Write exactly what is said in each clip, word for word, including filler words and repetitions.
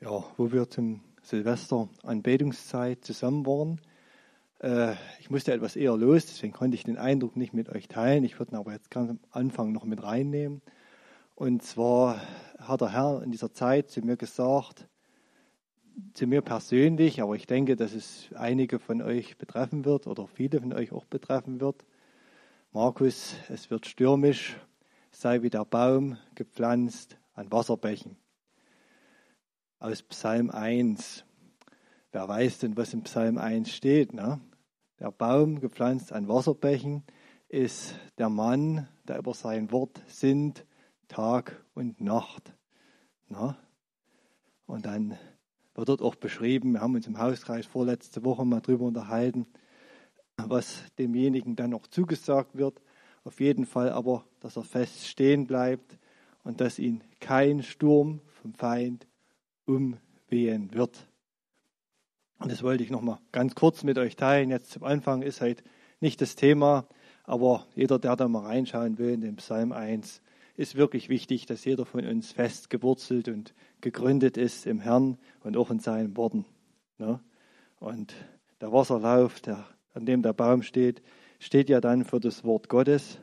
ja, wo wir zum Silvester Anbetungszeit zusammen waren. Äh, ich musste etwas eher los, deswegen konnte ich den Eindruck nicht mit euch teilen. Ich würde ihn aber jetzt ganz am Anfang noch mit reinnehmen. Und zwar hat der Herr in dieser Zeit zu mir gesagt, zu mir persönlich, aber ich denke, dass es einige von euch betreffen wird oder viele von euch auch betreffen wird. Markus, es wird stürmisch, sei wie der Baum gepflanzt an Wasserbächen. Aus Psalm eins. Wer weiß denn, was in Psalm eins steht? Ne? Der Baum gepflanzt an Wasserbächen ist der Mann, der über sein Wort sinnt, Tag und Nacht. Ne? Und dann wird dort auch beschrieben, wir haben uns im Hauskreis vorletzte Woche mal drüber unterhalten, was demjenigen dann auch zugesagt wird. Auf jeden Fall aber, dass er fest stehen bleibt und dass ihn kein Sturm vom Feind umwehen wird. Und das wollte ich noch mal ganz kurz mit euch teilen. Jetzt zum Anfang ist halt nicht das Thema, aber jeder, der da mal reinschauen will in den Psalm eins, ist wirklich wichtig, dass jeder von uns fest gewurzelt und gegründet ist im Herrn und auch in seinen Worten. Ne? Und der Wasserlauf, der, an dem der Baum steht, steht ja dann für das Wort Gottes.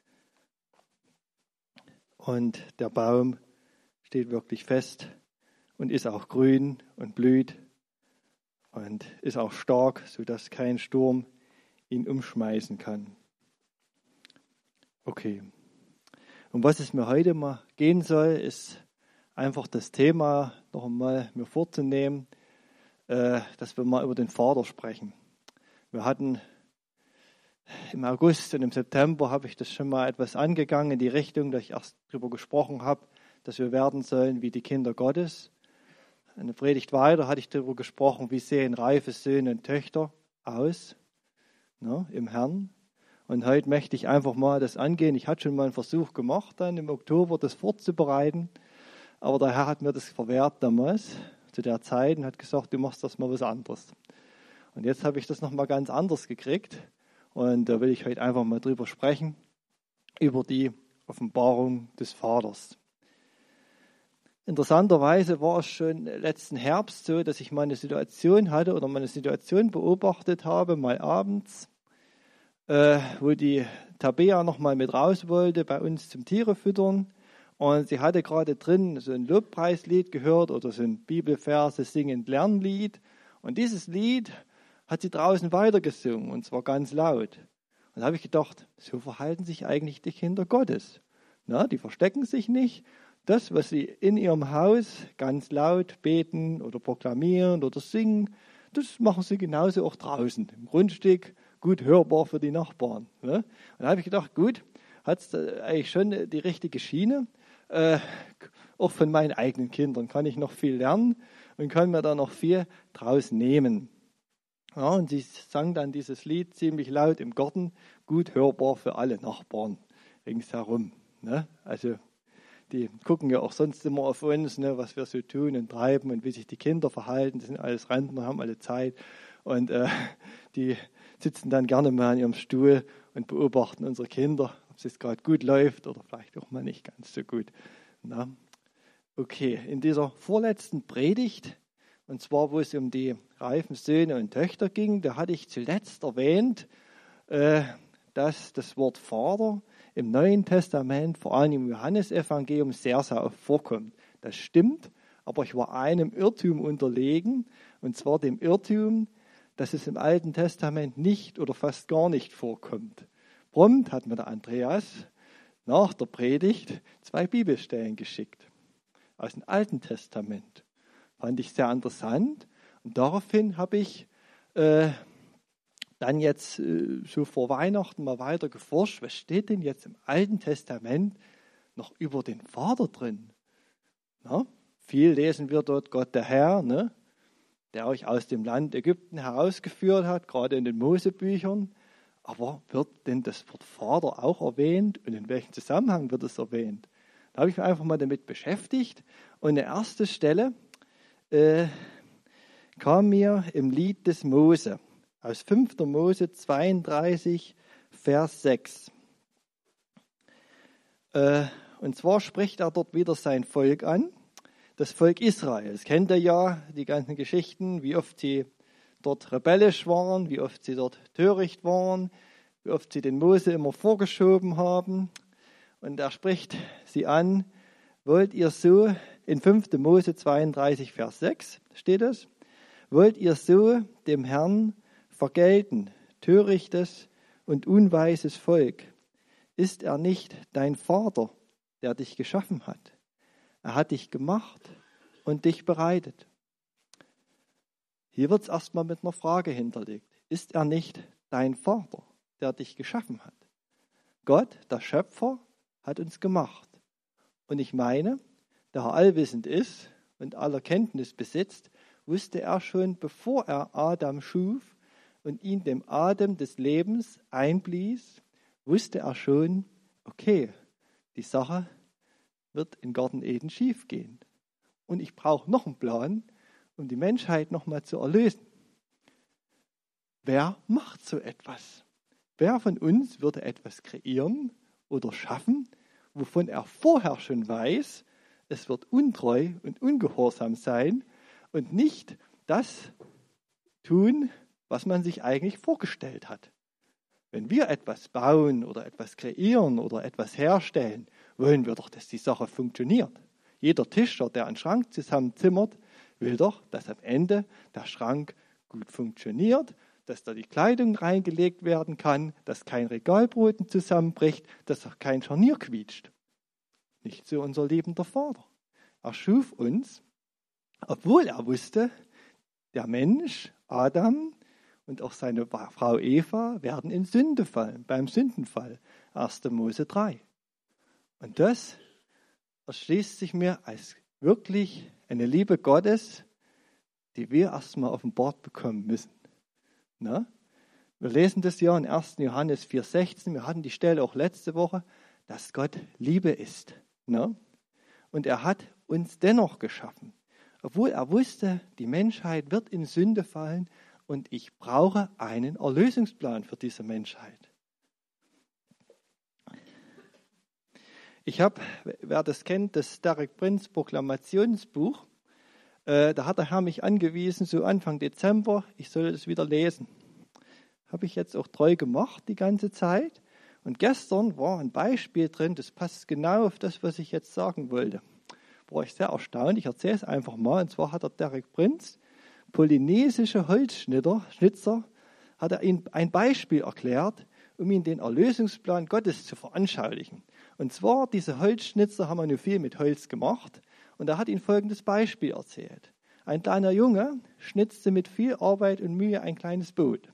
Und der Baum steht wirklich fest und ist auch grün und blüht und ist auch stark, sodass kein Sturm ihn umschmeißen kann. Okay. Um was es mir heute mal gehen soll, ist einfach das Thema noch einmal mir vorzunehmen, äh, dass wir mal über den Vater sprechen. Wir hatten im August und im September habe ich das schon mal etwas angegangen in die Richtung, dass ich erst darüber gesprochen habe, dass wir werden sollen wie die Kinder Gottes. In der Predigt weiter hatte ich darüber gesprochen, wie sehen reife Söhne und Töchter aus, ne, im Herrn. Und heute möchte ich einfach mal das angehen. Ich hatte schon mal einen Versuch gemacht, dann im Oktober das vorzubereiten. Aber der Herr hat mir das verwehrt damals, zu der Zeit, und hat gesagt, du machst das mal was anderes. Und jetzt habe ich das nochmal ganz anders gekriegt. Und da will ich heute einfach mal drüber sprechen, über die Offenbarung des Vaters. Interessanterweise war es schon letzten Herbst so, dass ich mal eine Situation hatte oder mal eine Situation beobachtet habe, mal abends, Äh, wo die Tabea noch mal mit raus wollte bei uns zum Tiere füttern. Und sie hatte gerade drin so ein Lobpreislied gehört oder so ein Bibelverse singend Lernlied. Und dieses Lied hat sie draußen weitergesungen und zwar ganz laut. Und da habe ich gedacht, so verhalten sich eigentlich die Kinder Gottes. Na, die verstecken sich nicht. Das, was sie in ihrem Haus ganz laut beten oder proklamieren oder singen, das machen sie genauso auch draußen im Grundstück. Gut hörbar für die Nachbarn. Ne? Und da habe ich gedacht, gut, hat es eigentlich schon die richtige Schiene. Äh, auch von meinen eigenen Kindern kann ich noch viel lernen und kann mir da noch viel draus nehmen. Ja, und sie sang dann dieses Lied ziemlich laut im Garten, gut hörbar für alle Nachbarn ringsherum. Ne? Also die gucken ja auch sonst immer auf uns, ne, was wir so tun und treiben und wie sich die Kinder verhalten. Das sind alles Rentner, haben alle Zeit. Und äh, die sitzen dann gerne mal an ihrem Stuhl und beobachten unsere Kinder, ob es gerade gut läuft oder vielleicht auch mal nicht ganz so gut. Na, okay, in dieser vorletzten Predigt, und zwar wo es um die reifen Söhne und Töchter ging, da hatte ich zuletzt erwähnt, äh, dass das Wort Vater im Neuen Testament, vor allem im Johannesevangelium, sehr, sehr oft vorkommt. Das stimmt, aber ich war einem Irrtum unterlegen, und zwar dem Irrtum, dass es im Alten Testament nicht oder fast gar nicht vorkommt. Prompt hat mir der Andreas nach der Predigt zwei Bibelstellen geschickt aus dem Alten Testament. Fand ich sehr interessant und daraufhin habe ich äh, dann jetzt äh, so vor Weihnachten mal weiter geforscht, was steht denn jetzt im Alten Testament noch über den Vater drin? Na, viel lesen wir dort, Gott der Herr, ne? Der euch aus dem Land Ägypten herausgeführt hat, gerade in den Mosebüchern. Aber wird denn das Wort Vater auch erwähnt und in welchem Zusammenhang wird es erwähnt? Da habe ich mich einfach mal damit beschäftigt und eine erste Stelle äh, kam mir im Lied des Mose aus fünfter Mose zweiunddreißig, Vers sechs. Äh, und zwar spricht er dort wieder sein Volk an. das Volk Israel. Das kennt ihr ja, die ganzen Geschichten, wie oft sie dort rebellisch waren, wie oft sie dort töricht waren, wie oft sie den Mose immer vorgeschoben haben. Und er spricht sie an, wollt ihr so, in fünfter Mose zweiunddreißig, Vers sechs steht es, wollt ihr so dem Herrn vergelten, törichtes und unweises Volk? Ist er nicht dein Vater, der dich geschaffen hat? Er hat dich gemacht und dich bereitet. Hier wird es erstmal mit einer Frage hinterlegt. Ist er nicht dein Vater, der dich geschaffen hat? Gott, der Schöpfer, hat uns gemacht. Und ich meine, da er allwissend ist und aller Kenntnis besitzt, wusste er schon, bevor er Adam schuf und ihn dem Atem des Lebens einblies, wusste er schon, okay, die Sache wird in Garten Eden schief gehen. Und ich brauche noch einen Plan, um die Menschheit nochmal zu erlösen. Wer macht so etwas? Wer von uns würde etwas kreieren oder schaffen, wovon er vorher schon weiß, es wird untreu und ungehorsam sein und nicht das tun, was man sich eigentlich vorgestellt hat? Wenn wir etwas bauen oder etwas kreieren oder etwas herstellen, wollen wir doch, dass die Sache funktioniert. Jeder Tischer, der einen Schrank zusammenzimmert, will doch, dass am Ende der Schrank gut funktioniert, dass da die Kleidung reingelegt werden kann, dass kein Regalboden zusammenbricht, dass auch kein Scharnier quietscht. Nicht so unser liebender Vater. Er schuf uns, obwohl er wusste, der Mensch, Adam und auch seine Frau Eva werden in Sünde fallen, beim Sündenfall, erster Mose drei. Und das erschließt sich mir als wirklich eine Liebe Gottes, die wir erstmal offenbart bekommen müssen. Na? Wir lesen das ja in erster Johannes vier sechzehn, wir hatten die Stelle auch letzte Woche, dass Gott Liebe ist. Na? Und er hat uns dennoch geschaffen, obwohl er wusste, die Menschheit wird in Sünde fallen und ich brauche einen Erlösungsplan für diese Menschheit. Ich habe, wer das kennt, das Derek Prince Proklamationsbuch, äh, da hat der Herr mich angewiesen, so Anfang Dezember, ich soll das wieder lesen. Habe ich jetzt auch treu gemacht die ganze Zeit. Und gestern war ein Beispiel drin, das passt genau auf das, was ich jetzt sagen wollte. War ich sehr erstaunt, ich erzähle es einfach mal. Und zwar hat der Derek Prince, polynesische Holzschnitter, Schnitzer, hat er ihm ein Beispiel erklärt, um ihm den Erlösungsplan Gottes zu veranschaulichen. Und zwar, diese Holzschnitzer haben nur viel mit Holz gemacht. Und er hat ihnen folgendes Beispiel erzählt. Ein kleiner Junge schnitzte mit viel Arbeit und Mühe ein kleines Boot.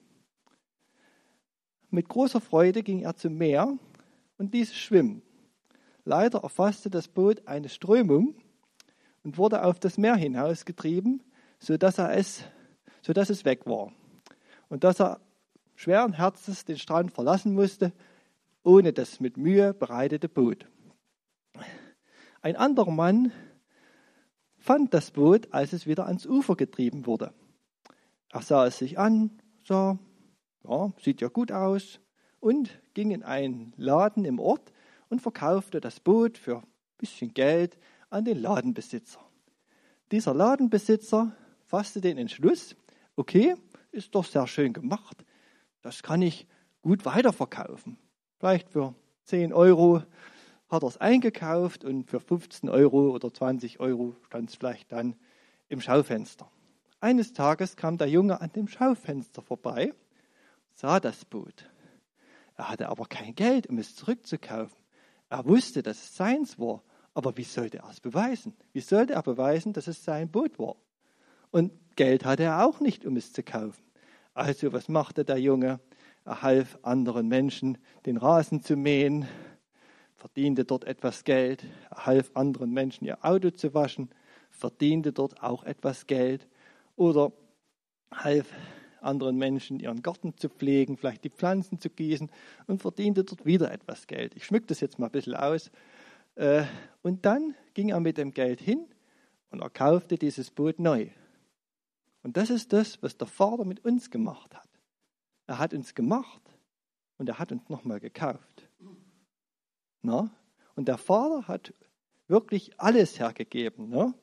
Mit großer Freude ging er zum Meer und ließ es schwimmen. Leider erfasste das Boot eine Strömung und wurde auf das Meer hinausgetrieben, sodass er es, sodass es weg war. Und dass er schweren Herzens den Strand verlassen musste, ohne das mit Mühe bereitete Boot. Ein anderer Mann fand das Boot, als es wieder ans Ufer getrieben wurde. Er sah es sich an, sah, ja, sieht ja gut aus, und ging in einen Laden im Ort und verkaufte das Boot für ein bisschen Geld an den Ladenbesitzer. Dieser Ladenbesitzer fasste den Entschluss, okay, ist doch sehr schön gemacht, das kann ich gut weiterverkaufen. Vielleicht für zehn Euro hat er es eingekauft und für fünfzehn Euro oder zwanzig Euro stand es vielleicht dann im Schaufenster. Eines Tages kam der Junge an dem Schaufenster vorbei, sah das Boot. Er hatte aber kein Geld, um es zurückzukaufen. Er wusste, dass es seins war, aber wie sollte er es beweisen? Wie sollte er beweisen, dass es sein Boot war? Und Geld hatte er auch nicht, um es zu kaufen. Also was machte der Junge? Er half anderen Menschen, den Rasen zu mähen, verdiente dort etwas Geld. Er half anderen Menschen, ihr Auto zu waschen, verdiente dort auch etwas Geld. Oder half anderen Menschen, ihren Garten zu pflegen, vielleicht die Pflanzen zu gießen und verdiente dort wieder etwas Geld. Ich schmücke das jetzt mal ein bisschen aus. Und dann ging er mit dem Geld hin und er kaufte dieses Boot neu. Und das ist das, was der Vater mit uns gemacht hat. Er hat uns gemacht und er hat uns nochmal gekauft. Na? Und der Vater hat wirklich alles hergegeben. Ne?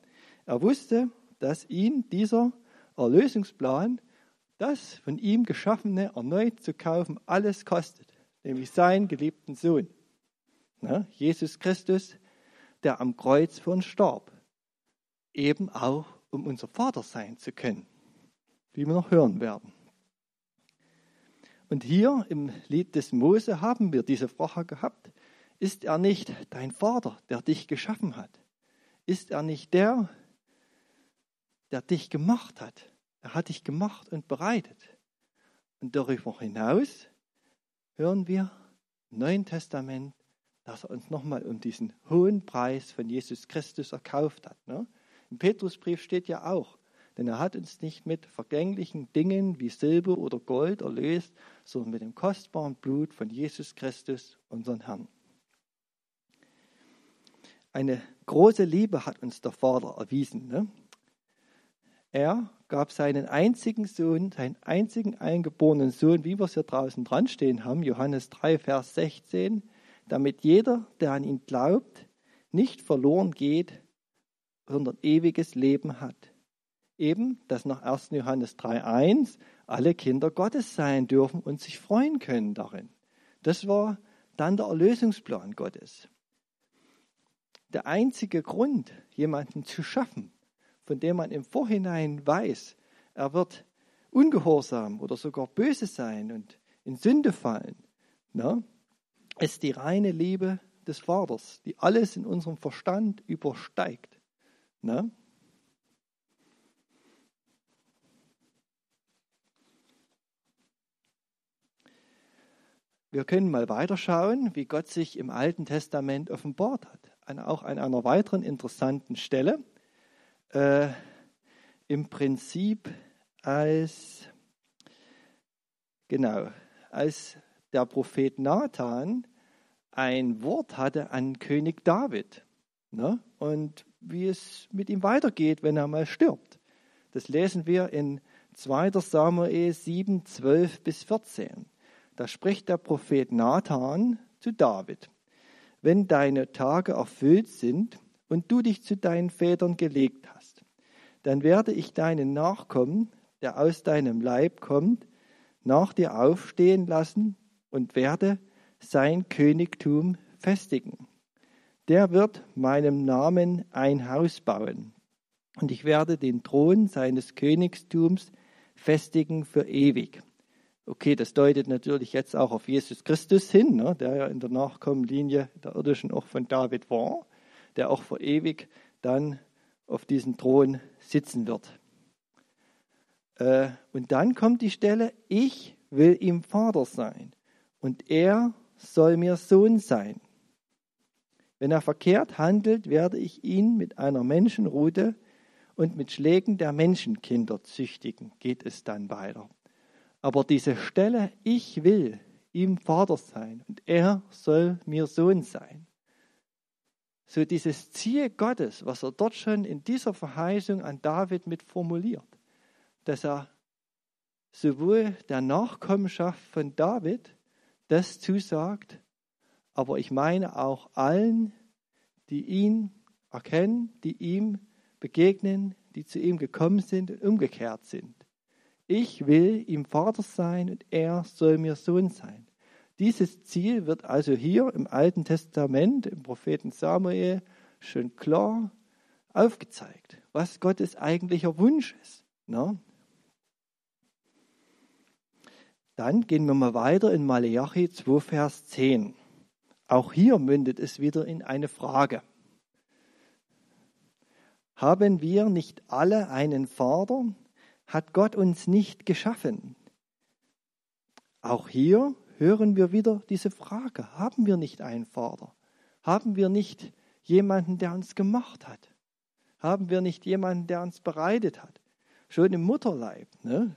Er wusste, dass ihn dieser Erlösungsplan, das von ihm Geschaffene erneut zu kaufen, alles kostet, nämlich seinen geliebten Sohn, ne? Jesus Christus, der am Kreuz für uns starb, eben auch um unser Vater sein zu können, wie wir noch hören werden. Und hier im Lied des Mose haben wir diese Frage gehabt: Ist er nicht dein Vater, der dich geschaffen hat? Ist er nicht der, der dich gemacht hat? Er hat dich gemacht und bereitet. Und darüber hinaus hören wir im Neuen Testament, dass er uns nochmal um diesen hohen Preis von Jesus Christus erkauft hat. Ne? Im Petrusbrief steht ja auch, denn er hat uns nicht mit vergänglichen Dingen wie Silber oder Gold erlöst, sondern mit dem kostbaren Blut von Jesus Christus, unseren Herrn. Eine große Liebe hat uns der Vater erwiesen. Ne? Er gab seinen einzigen Sohn, seinen einzigen eingeborenen Sohn, wie wir es hier draußen dran stehen haben, Johannes drei, Vers sechzehn, damit jeder, der an ihn glaubt, nicht verloren geht, sondern ewiges Leben hat. Eben, dass nach ersten Johannes drei, eins alle Kinder Gottes sein dürfen und sich freuen können darin. Das war dann der Erlösungsplan Gottes. Der einzige Grund, jemanden zu schaffen, von dem man im Vorhinein weiß, er wird ungehorsam oder sogar böse sein und in Sünde fallen, ne, ist die reine Liebe des Vaters, die alles in unserem Verstand übersteigt. Ne? Wir können mal weiterschauen, wie Gott sich im Alten Testament offenbart hat. Auch an einer weiteren interessanten Stelle. Äh, Im Prinzip als, genau, als der Prophet Nathan ein Wort hatte an König David, ne? Und wie es mit ihm weitergeht, wenn er mal stirbt. Das lesen wir in zweiter Samuel sieben, zwölf bis vierzehn. Da spricht der Prophet Nathan zu David: Wenn deine Tage erfüllt sind und du dich zu deinen Vätern gelegt hast, dann werde ich deinen Nachkommen, der aus deinem Leib kommt, nach dir aufstehen lassen und werde sein Königtum festigen. Der wird meinem Namen ein Haus bauen, und ich werde den Thron seines Königstums festigen für ewig. Okay, das deutet natürlich jetzt auch auf Jesus Christus hin, ne, der ja in der Nachkommenlinie der irdischen auch von David war, der auch für ewig dann auf diesem Thron sitzen wird. Äh, und dann kommt die Stelle: Ich will ihm Vater sein und er soll mir Sohn sein. Wenn er verkehrt handelt, werde ich ihn mit einer Menschenrute und mit Schlägen der Menschenkinder züchtigen, geht es dann weiter. Aber diese Stelle: Ich will ihm Vater sein und er soll mir Sohn sein. So dieses Ziel Gottes, was er dort schon in dieser Verheißung an David mit formuliert, dass er sowohl der Nachkommenschaft von David das zusagt, aber ich meine auch allen, die ihn erkennen, die ihm begegnen, die zu ihm gekommen sind und umgekehrt sind. Ich will ihm Vater sein und er soll mir Sohn sein. Dieses Ziel wird also hier im Alten Testament, im Propheten Samuel, schon klar aufgezeigt, was Gottes eigentlicher Wunsch ist. Ne? Dann gehen wir mal weiter in Maleachi zwei, Vers zehn. Auch hier mündet es wieder in eine Frage. Haben wir nicht alle einen Vater? Hat Gott uns nicht geschaffen? Auch hier hören wir wieder diese Frage. Haben wir nicht einen Vater? Haben wir nicht jemanden, der uns gemacht hat? Haben wir nicht jemanden, der uns bereitet hat? Schon im Mutterleib. Ne?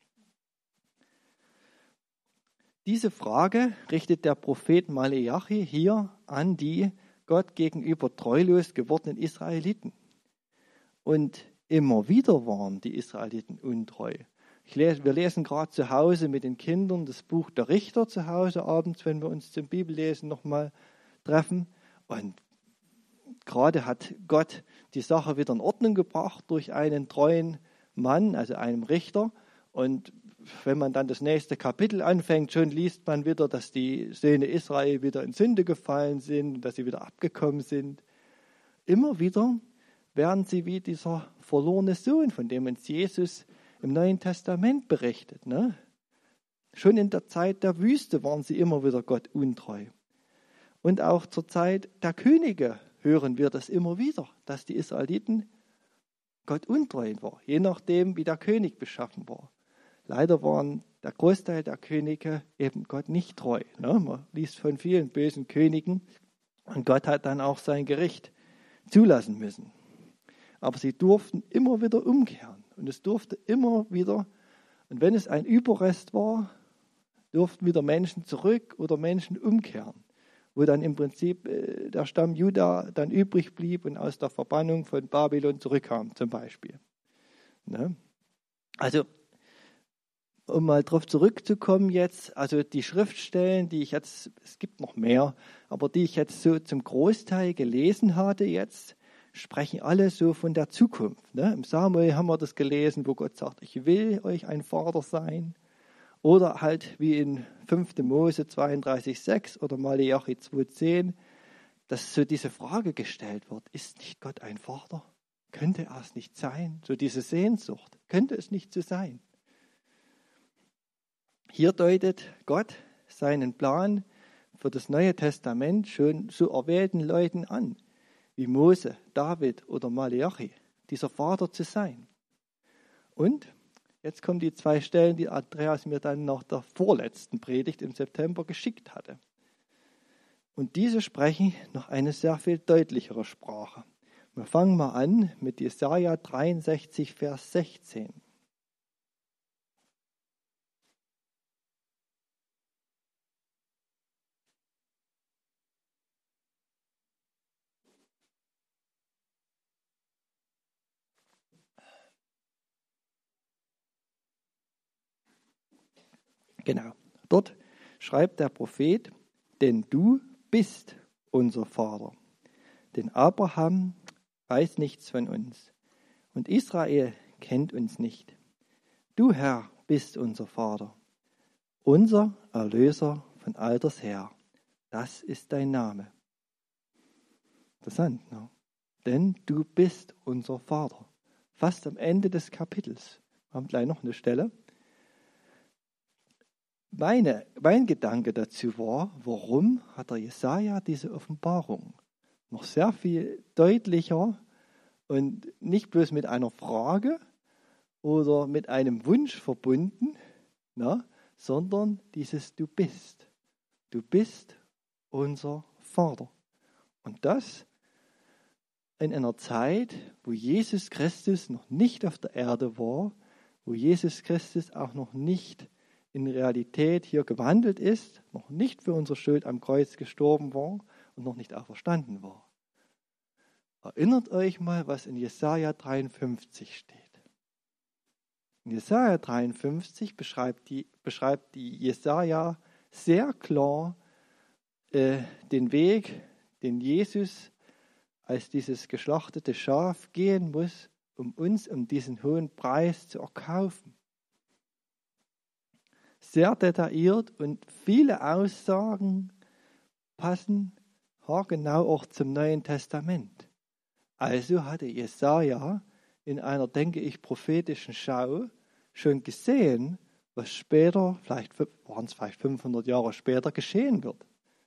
Diese Frage richtet der Prophet Maleachi hier an die Gott gegenüber treulos gewordenen Israeliten. Und immer wieder waren die Israeliten untreu. Ich lese, wir lesen gerade zu Hause mit den Kindern das Buch der Richter zu Hause abends, wenn wir uns zum Bibellesen nochmal treffen. Und gerade hat Gott die Sache wieder in Ordnung gebracht durch einen treuen Mann, also einem Richter. Und wenn man dann das nächste Kapitel anfängt, schon liest man wieder, dass die Söhne Israel wieder in Sünde gefallen sind, dass sie wieder abgekommen sind. Immer wieder werden sie wie dieser verlorene Sohn, von dem uns Jesus im Neuen Testament berichtet. Ne? Schon in der Zeit der Wüste waren sie immer wieder Gott untreu. Und auch zur Zeit der Könige hören wir das immer wieder, dass die Israeliten Gott untreu waren, je nachdem, wie der König beschaffen war. Leider waren der Großteil der Könige eben Gott nicht treu. Ne? Man liest von vielen bösen Königen und Gott hat dann auch sein Gericht zulassen müssen. Aber sie durften immer wieder umkehren und es durfte immer wieder, und wenn es ein Überrest war, durften wieder Menschen zurück oder Menschen umkehren, wo dann im Prinzip äh, der Stamm Juda dann übrig blieb und aus der Verbannung von Babylon zurückkam zum Beispiel. Ne? Also um mal darauf zurückzukommen jetzt, also die Schriftstellen, die ich jetzt, es gibt noch mehr, aber die ich jetzt so zum Großteil gelesen hatte jetzt, sprechen alle so von der Zukunft. Ne? Im Samuel haben wir das gelesen, wo Gott sagt, ich will euch ein Vater sein. Oder halt wie in fünfter Mose zweiunddreißig sechs oder Maleachi zwei zehn, dass so diese Frage gestellt wird, ist nicht Gott ein Vater? Könnte er es nicht sein? So diese Sehnsucht, könnte es nicht so sein? Hier deutet Gott seinen Plan für das Neue Testament schon so erwählten Leuten an, wie Mose, David oder Maleachi, dieser Vater zu sein. Und jetzt kommen die zwei Stellen, die Andreas mir dann nach der vorletzten Predigt im September geschickt hatte. Und diese sprechen noch eine sehr viel deutlichere Sprache. Wir fangen mal an mit Jesaja dreiundsechzig, Vers sechzehn. Genau, dort schreibt der Prophet, denn du bist unser Vater. Denn Abraham weiß nichts von uns und Israel kennt uns nicht. Du, Herr, bist unser Vater, unser Erlöser von alters her. Das ist dein Name. Interessant, ne? Denn du bist unser Vater. Fast am Ende des Kapitels. Wir haben gleich noch eine Stelle. Meine, mein Gedanke dazu war, warum hat der Jesaja diese Offenbarung noch sehr viel deutlicher und nicht bloß mit einer Frage oder mit einem Wunsch verbunden, na, sondern dieses Du bist. Du bist unser Vater. Und das in einer Zeit, wo Jesus Christus noch nicht auf der Erde war, wo Jesus Christus auch noch nicht in Realität hier gewandelt ist, noch nicht für unsere Schuld am Kreuz gestorben war und noch nicht auferstanden war. Erinnert euch mal, was in Jesaja dreiundfünfzig steht. In Jesaja dreiundfünfzig beschreibt die, beschreibt die Jesaja sehr klar äh, den Weg, den Jesus als dieses geschlachtete Schaf gehen muss, um uns um diesen hohen Preis zu erkaufen. Sehr detailliert und viele Aussagen passen haargenau auch zum Neuen Testament. Also hatte Jesaja in einer, denke ich, prophetischen Schau schon gesehen, was später, vielleicht waren es vielleicht fünfhundert Jahre später, geschehen wird.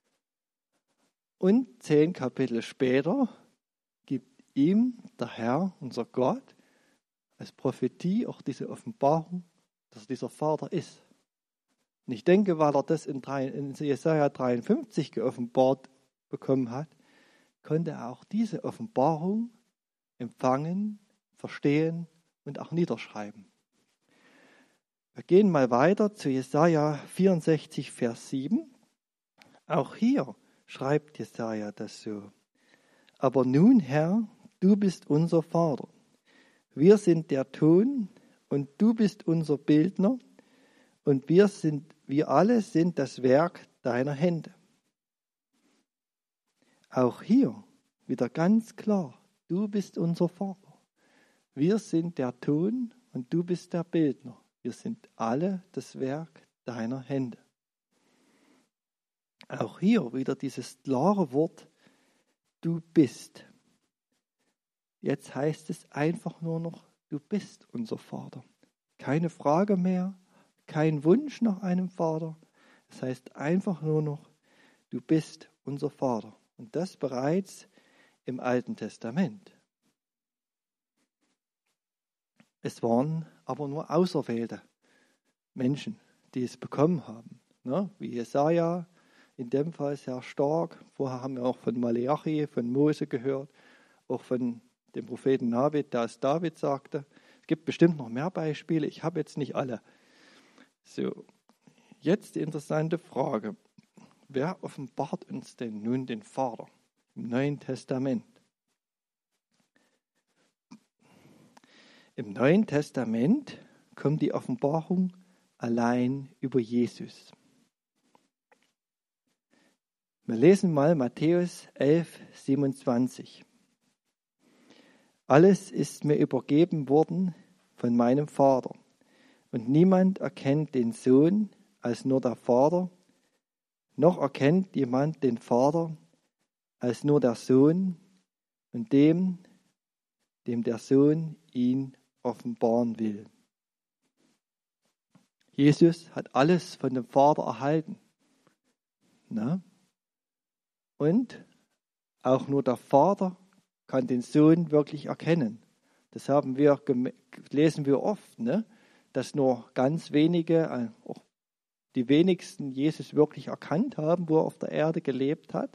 Und zehn Kapitel später gibt ihm der Herr, unser Gott, als Prophetie auch diese Offenbarung, dass er dieser Vater ist. Und ich denke, weil er das in, in Jesaja dreiundfünfzig geoffenbart bekommen hat, konnte er auch diese Offenbarung empfangen, verstehen und auch niederschreiben. Wir gehen mal weiter zu Jesaja vierundsechzig, Vers sieben. Auch hier schreibt Jesaja das so. Aber nun, Herr, du bist unser Vater. Wir sind der Ton und du bist unser Bildner. Und wir sind, wir alle sind das Werk deiner Hände. Auch hier wieder ganz klar, du bist unser Vater. Wir sind der Ton und du bist der Bildner. Wir sind alle das Werk deiner Hände. Auch hier wieder dieses klare Wort, du bist. Jetzt heißt es einfach nur noch, du bist unser Vater. Keine Frage mehr, kein Wunsch nach einem Vater. Es heißt einfach nur noch, du bist unser Vater. Und das bereits im Alten Testament. Es waren aber nur auserwählte Menschen, die es bekommen haben. Ne? Wie Jesaja, in dem Fall sehr stark. Vorher haben wir auch von Maleachi, von Mose gehört, auch von dem Propheten David, der es David sagte. Es gibt bestimmt noch mehr Beispiele, ich habe jetzt nicht alle. So, jetzt die interessante Frage. Wer offenbart uns denn nun den Vater im Neuen Testament? Im Neuen Testament kommt die Offenbarung allein über Jesus. Wir lesen mal Matthäus elf, siebenundzwanzig. Alles ist mir übergeben worden von meinem Vater, und niemand erkennt den Sohn als nur der Vater, noch erkennt jemand den Vater als nur der Sohn und dem, dem der Sohn ihn offenbaren will. Jesus hat alles von dem Vater erhalten. Na? Und auch nur der Vater kann den Sohn wirklich erkennen. Das haben wir, lesen wir oft, ne? Dass nur ganz wenige, auch die wenigsten Jesus wirklich erkannt haben, wo er auf der Erde gelebt hat.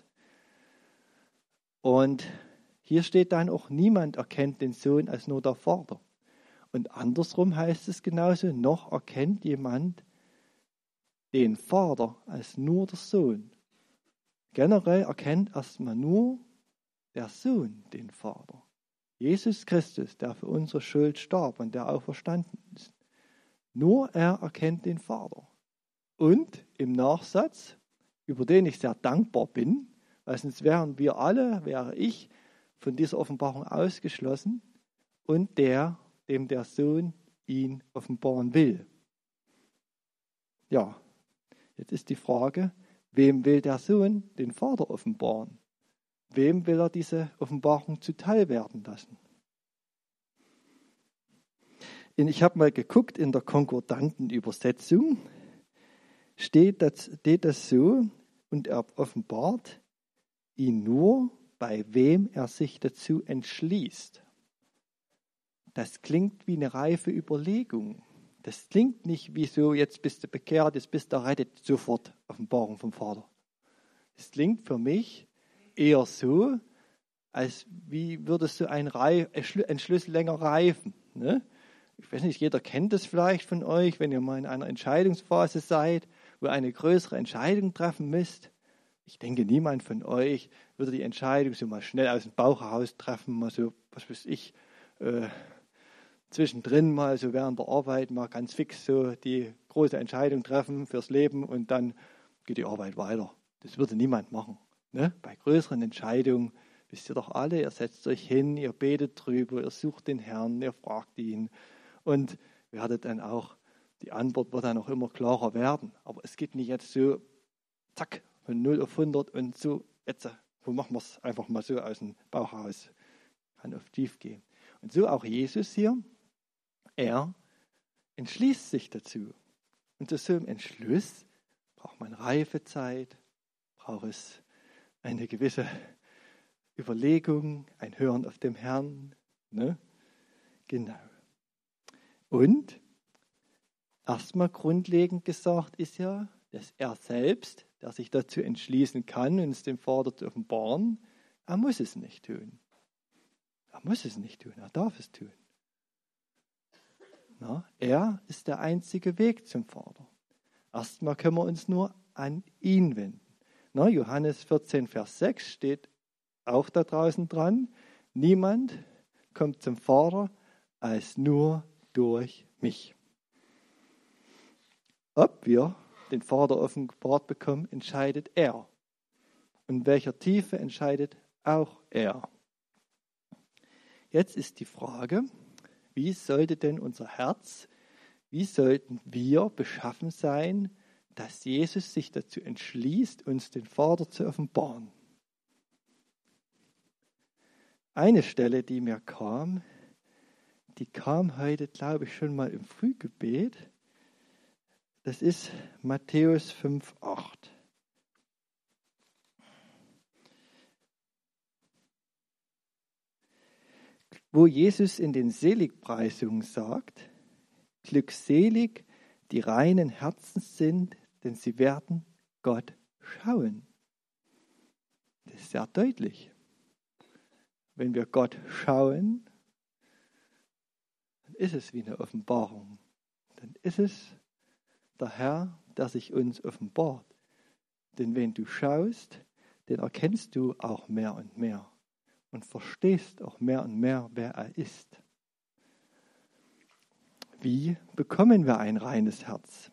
Und hier steht dann auch, niemand erkennt den Sohn als nur der Vater. Und andersrum heißt es genauso, noch erkennt jemand den Vater als nur der Sohn. Generell erkennt erstmal nur der Sohn den Vater. Jesus Christus, der für unsere Schuld starb und der auferstanden ist. Nur er erkennt den Vater. Und im Nachsatz, über den ich sehr dankbar bin, weil sonst wären wir alle, wäre ich von dieser Offenbarung ausgeschlossen, und der, dem der Sohn ihn offenbaren will. Ja, jetzt ist die Frage, wem will der Sohn den Vater offenbaren? Wem will er diese Offenbarung zuteil werden lassen? Ich habe mal geguckt, in der konkordanten Übersetzung steht das, steht das so, und er offenbart ihn nur, bei wem er sich dazu entschließt. Das klingt wie eine reife Überlegung. Das klingt nicht wie so, jetzt bist du bekehrt, jetzt bist du errettet, sofort Offenbarung vom Vater. Es klingt für mich eher so, als wie würdest du ein, Reif, ein Schlüssel länger reifen. Ne? Ich weiß nicht, jeder kennt das vielleicht von euch, wenn ihr mal in einer Entscheidungsphase seid, wo ihr eine größere Entscheidung treffen müsst. Ich denke, niemand von euch würde die Entscheidung so mal schnell aus dem Bauch heraus treffen, mal so, was weiß ich, äh, zwischendrin mal so während der Arbeit mal ganz fix so die große Entscheidung treffen fürs Leben und dann geht die Arbeit weiter. Das würde niemand machen. Ne? Bei größeren Entscheidungen wisst ihr doch alle, ihr setzt euch hin, ihr betet drüber, ihr sucht den Herrn, ihr fragt ihn und werdet dann auch, die Antwort wird dann auch immer klarer werden. Aber es geht nicht jetzt so, zack, von null auf hundert und so, jetzt, wo machen wir es einfach mal so aus dem Bauch raus. Kann oft tief gehen. Und so auch Jesus hier, er entschließt sich dazu. Und zu so einem Entschluss braucht man Reifezeit, braucht es eine gewisse Überlegung, ein Hören auf dem Herrn. Ne? Genau. Und erstmal grundlegend gesagt ist ja, dass er selbst, der sich dazu entschließen kann, uns dem Vater zu offenbaren, er muss es nicht tun. Er muss es nicht tun, er darf es tun. Na, er ist der einzige Weg zum Vater. Erstmal können wir uns nur an ihn wenden. Na, Johannes vierzehn, Vers sechs steht auch da draußen dran. Niemand kommt zum Vater als nur durch mich. Ob wir den Vater offenbart bekommen, entscheidet er. Und in welcher Tiefe entscheidet auch er. Jetzt ist die Frage, wie sollte denn unser Herz, wie sollten wir beschaffen sein, dass Jesus sich dazu entschließt, uns den Vater zu offenbaren? Eine Stelle, die mir kam, die kam heute, glaube ich, schon mal im Frühgebet. Das ist Matthäus fünf, acht. Wo Jesus in den Seligpreisungen sagt, glückselig die reinen Herzens sind, denn sie werden Gott schauen. Das ist sehr deutlich. Wenn wir Gott schauen, dann ist es wie eine Offenbarung. Dann ist es der Herr, der sich uns offenbart. Denn wenn du schaust, dann erkennst du auch mehr und mehr und verstehst auch mehr und mehr, wer er ist. Wie bekommen wir ein reines Herz?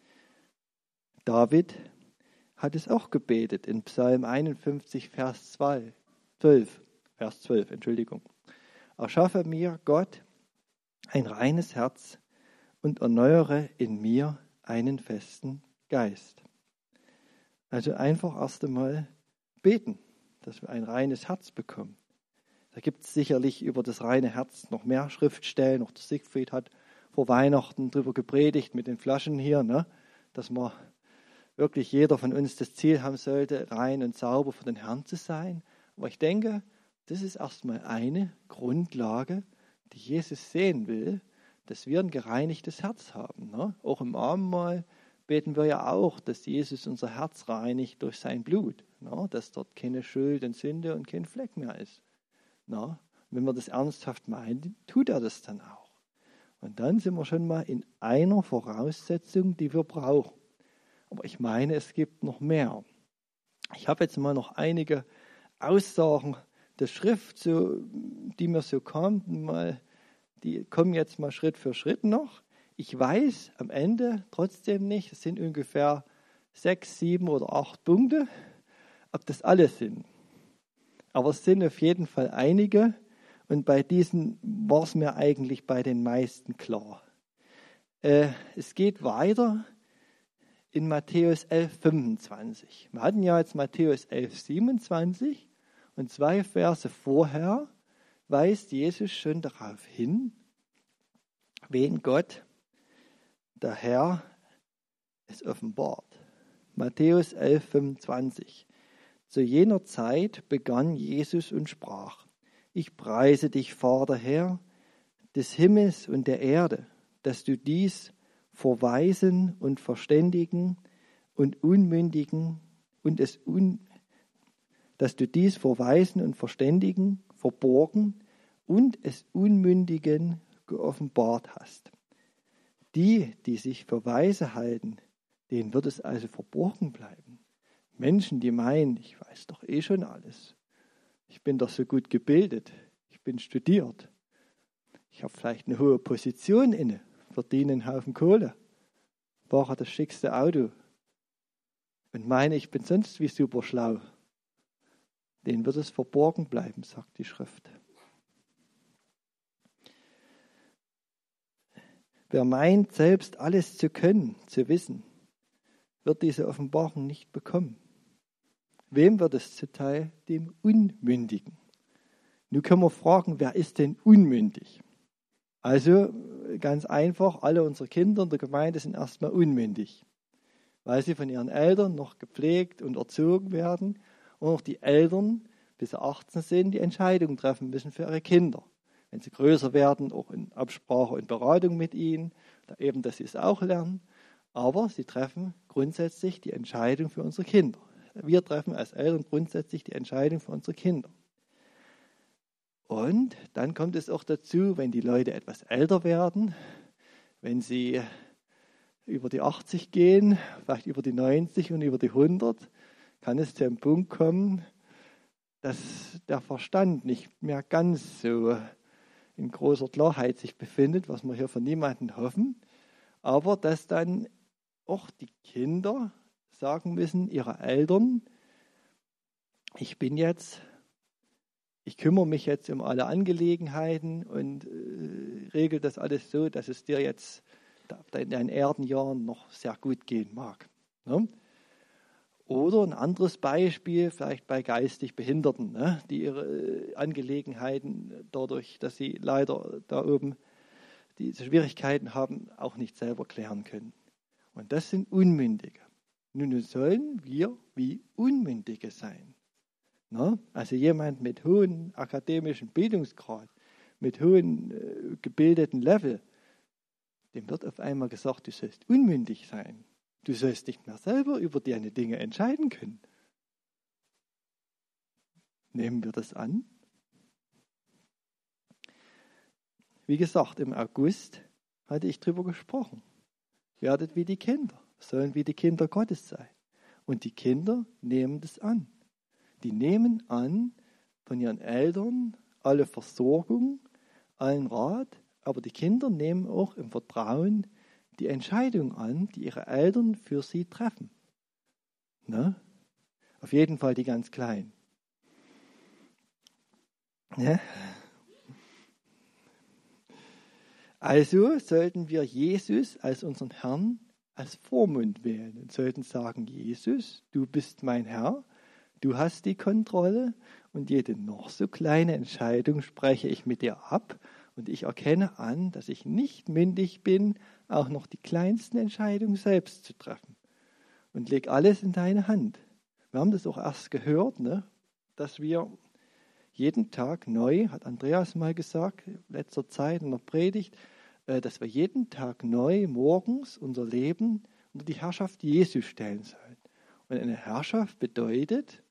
David hat es auch gebetet in Psalm einundfünfzig, Vers zwölf. Vers zwölf, Entschuldigung. Erschaffe mir, Gott, ein reines Herz und erneuere in mir einen festen Geist. Also einfach erst einmal beten, dass wir ein reines Herz bekommen. Da gibt es sicherlich über das reine Herz noch mehr Schriftstellen. Auch der Siegfried hat vor Weihnachten darüber gepredigt mit den Flaschen hier, ne? Dass man wirklich jeder von uns das Ziel haben sollte, rein und sauber für den Herrn zu sein. Aber ich denke, das ist erstmal eine Grundlage, die Jesus sehen will, dass wir ein gereinigtes Herz haben. Ne? Auch im Abendmahl beten wir ja auch, dass Jesus unser Herz reinigt durch sein Blut, ne? Dass dort keine Schuld und Sünde und kein Fleck mehr ist. Ne? Wenn wir das ernsthaft meinen, tut er das dann auch. Und dann sind wir schon mal in einer Voraussetzung, die wir brauchen. Aber ich meine, es gibt noch mehr. Ich habe jetzt mal noch einige Aussagen der Schrift, so, die mir so kamen, mal, die kommen jetzt mal Schritt für Schritt noch. Ich weiß am Ende trotzdem nicht, es sind ungefähr sechs, sieben oder acht Punkte, ob das alle sind. Aber es sind auf jeden Fall einige und bei diesen war es mir eigentlich bei den meisten klar. Äh, es geht weiter in Matthäus elf, fünfundzwanzig. Wir hatten ja jetzt Matthäus elf, siebenundzwanzig. Und zwei Verse vorher weist Jesus schon darauf hin, wen Gott, der Herr, es offenbart. Matthäus elf, fünfundzwanzig. Zu jener Zeit begann Jesus und sprach: Ich preise dich, Vater, Herr, des Himmels und der Erde, dass du dies vor Weisen und Verständigen und Unmündigen und es un dass du dies vor Weisen und Verständigen verborgen und es Unmündigen geoffenbart hast. Die, die sich für Weise halten, denen wird es also verborgen bleiben. Menschen, die meinen, ich weiß doch eh schon alles. Ich bin doch so gut gebildet. Ich bin studiert. Ich habe vielleicht eine hohe Position inne, verdiene einen Haufen Kohle, fahre das schickste Auto und meine, ich bin sonst wie super schlau. Denen wird es verborgen bleiben, sagt die Schrift. Wer meint, selbst alles zu können, zu wissen, wird diese Offenbarung nicht bekommen. Wem wird es zuteil? Dem Unmündigen. Nun können wir fragen, wer ist denn unmündig? Also ganz einfach, alle unsere Kinder in der Gemeinde sind erstmal unmündig, weil sie von ihren Eltern noch gepflegt und erzogen werden. Und auch die Eltern, bis sie achtzehn sind, die Entscheidungen treffen müssen für ihre Kinder. Wenn sie größer werden, auch in Absprache und Beratung mit ihnen, da eben, dass sie es auch lernen. Aber sie treffen grundsätzlich die Entscheidung für unsere Kinder. Wir treffen als Eltern grundsätzlich die Entscheidung für unsere Kinder. Und dann kommt es auch dazu, wenn die Leute etwas älter werden, wenn sie über die achtzig gehen, vielleicht über die neunzig und über die hundert, kann es zu einem Punkt kommen, dass der Verstand nicht mehr ganz so in großer Klarheit sich befindet, was wir hier von niemandem hoffen, aber dass dann auch die Kinder sagen müssen, ihre Eltern, ich bin jetzt ich kümmere mich jetzt um alle Angelegenheiten und äh, regel das alles so, dass es dir jetzt in deinen Erdenjahren noch sehr gut gehen mag. Ne? Oder ein anderes Beispiel, vielleicht bei geistig Behinderten, ne, die ihre Angelegenheiten dadurch, dass sie leider da oben diese Schwierigkeiten haben, auch nicht selber klären können. Und das sind Unmündige. Nun sollen wir wie Unmündige sein. Ne? Also jemand mit hohem akademischen Bildungsgrad, mit hohem äh, gebildeten Level, dem wird auf einmal gesagt, du sollst unmündig sein. Du sollst nicht mehr selber über deine Dinge entscheiden können. Nehmen wir das an? Wie gesagt, im August hatte ich darüber gesprochen. Werdet wie die Kinder, sollen wie die Kinder Gottes sein. Und die Kinder nehmen das an. Die nehmen an von ihren Eltern alle Versorgung, allen Rat, aber die Kinder nehmen auch im Vertrauen die Entscheidung an, die ihre Eltern für sie treffen. Ne? Auf jeden Fall die ganz Kleinen. Ne? Also sollten wir Jesus als unseren Herrn als Vormund wählen und sollten sagen, Jesus, du bist mein Herr, du hast die Kontrolle und jede noch so kleine Entscheidung spreche ich mit dir ab und ich erkenne an, dass ich nicht mündig bin, auch noch die kleinsten Entscheidungen selbst zu treffen und leg alles in deine Hand. Wir haben das auch erst gehört, ne? Dass wir jeden Tag neu, hat Andreas mal gesagt, in letzter Zeit in der Predigt, dass wir jeden Tag neu morgens unser Leben unter die Herrschaft Jesu stellen sollen. Und eine Herrschaft bedeutet,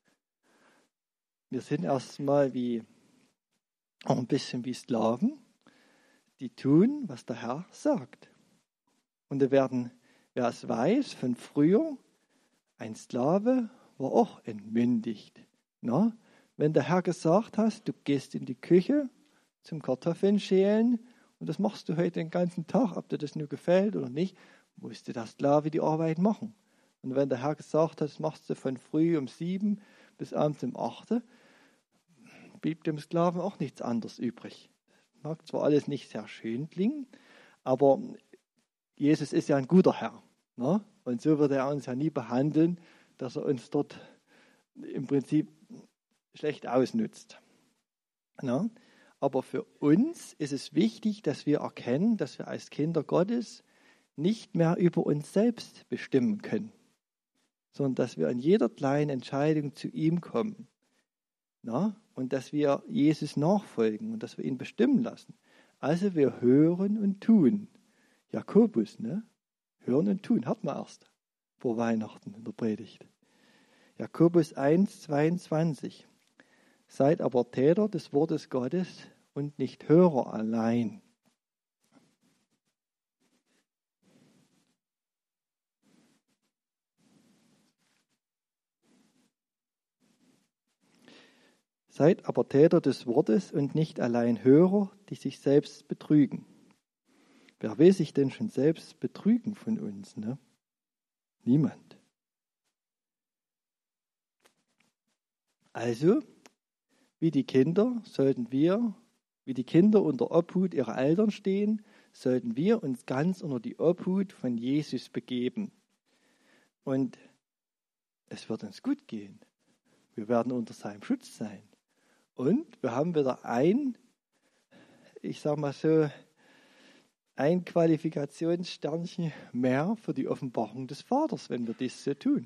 wir sind erstmal wie, auch ein bisschen wie Sklaven, die tun, was der Herr sagt. Und da werden, wer es weiß, von früher, ein Sklave war auch entmündigt. Na? Wenn der Herr gesagt hat, du gehst in die Küche zum Kartoffeln schälen und das machst du heute den ganzen Tag, ob dir das nur gefällt oder nicht, musste der Sklave die Arbeit machen. Und wenn der Herr gesagt hat, das machst du von früh um sieben bis abends um acht, blieb dem Sklaven auch nichts anderes übrig. Mag zwar alles nicht sehr schön klingen, aber Jesus ist ja ein guter Herr. Ne? Und so würde er uns ja nie behandeln, dass er uns dort im Prinzip schlecht ausnutzt. Ne? Aber für uns ist es wichtig, dass wir erkennen, dass wir als Kinder Gottes nicht mehr über uns selbst bestimmen können, sondern dass wir an jeder kleinen Entscheidung zu ihm kommen. Na? Und dass wir Jesus nachfolgen und dass wir ihn bestimmen lassen. Also wir hören und tun. Jakobus, ne? Hören und tun, hat man erst vor Weihnachten in der Predigt. Jakobus eins, zweiundzwanzig. Seid aber Täter des Wortes Gottes und nicht Hörer allein. Seid aber Täter des Wortes und nicht allein Hörer, die sich selbst betrügen. Wer will sich denn schon selbst betrügen von uns? Ne? Niemand. Also, wie die Kinder sollten wir, wie die Kinder unter Obhut ihrer Eltern stehen, sollten wir uns ganz unter die Obhut von Jesus begeben. Und es wird uns gut gehen. Wir werden unter seinem Schutz sein. Und wir haben wieder ein, ich sage mal so, ein Qualifikationssternchen mehr für die Offenbarung des Vaters, wenn wir dies so tun.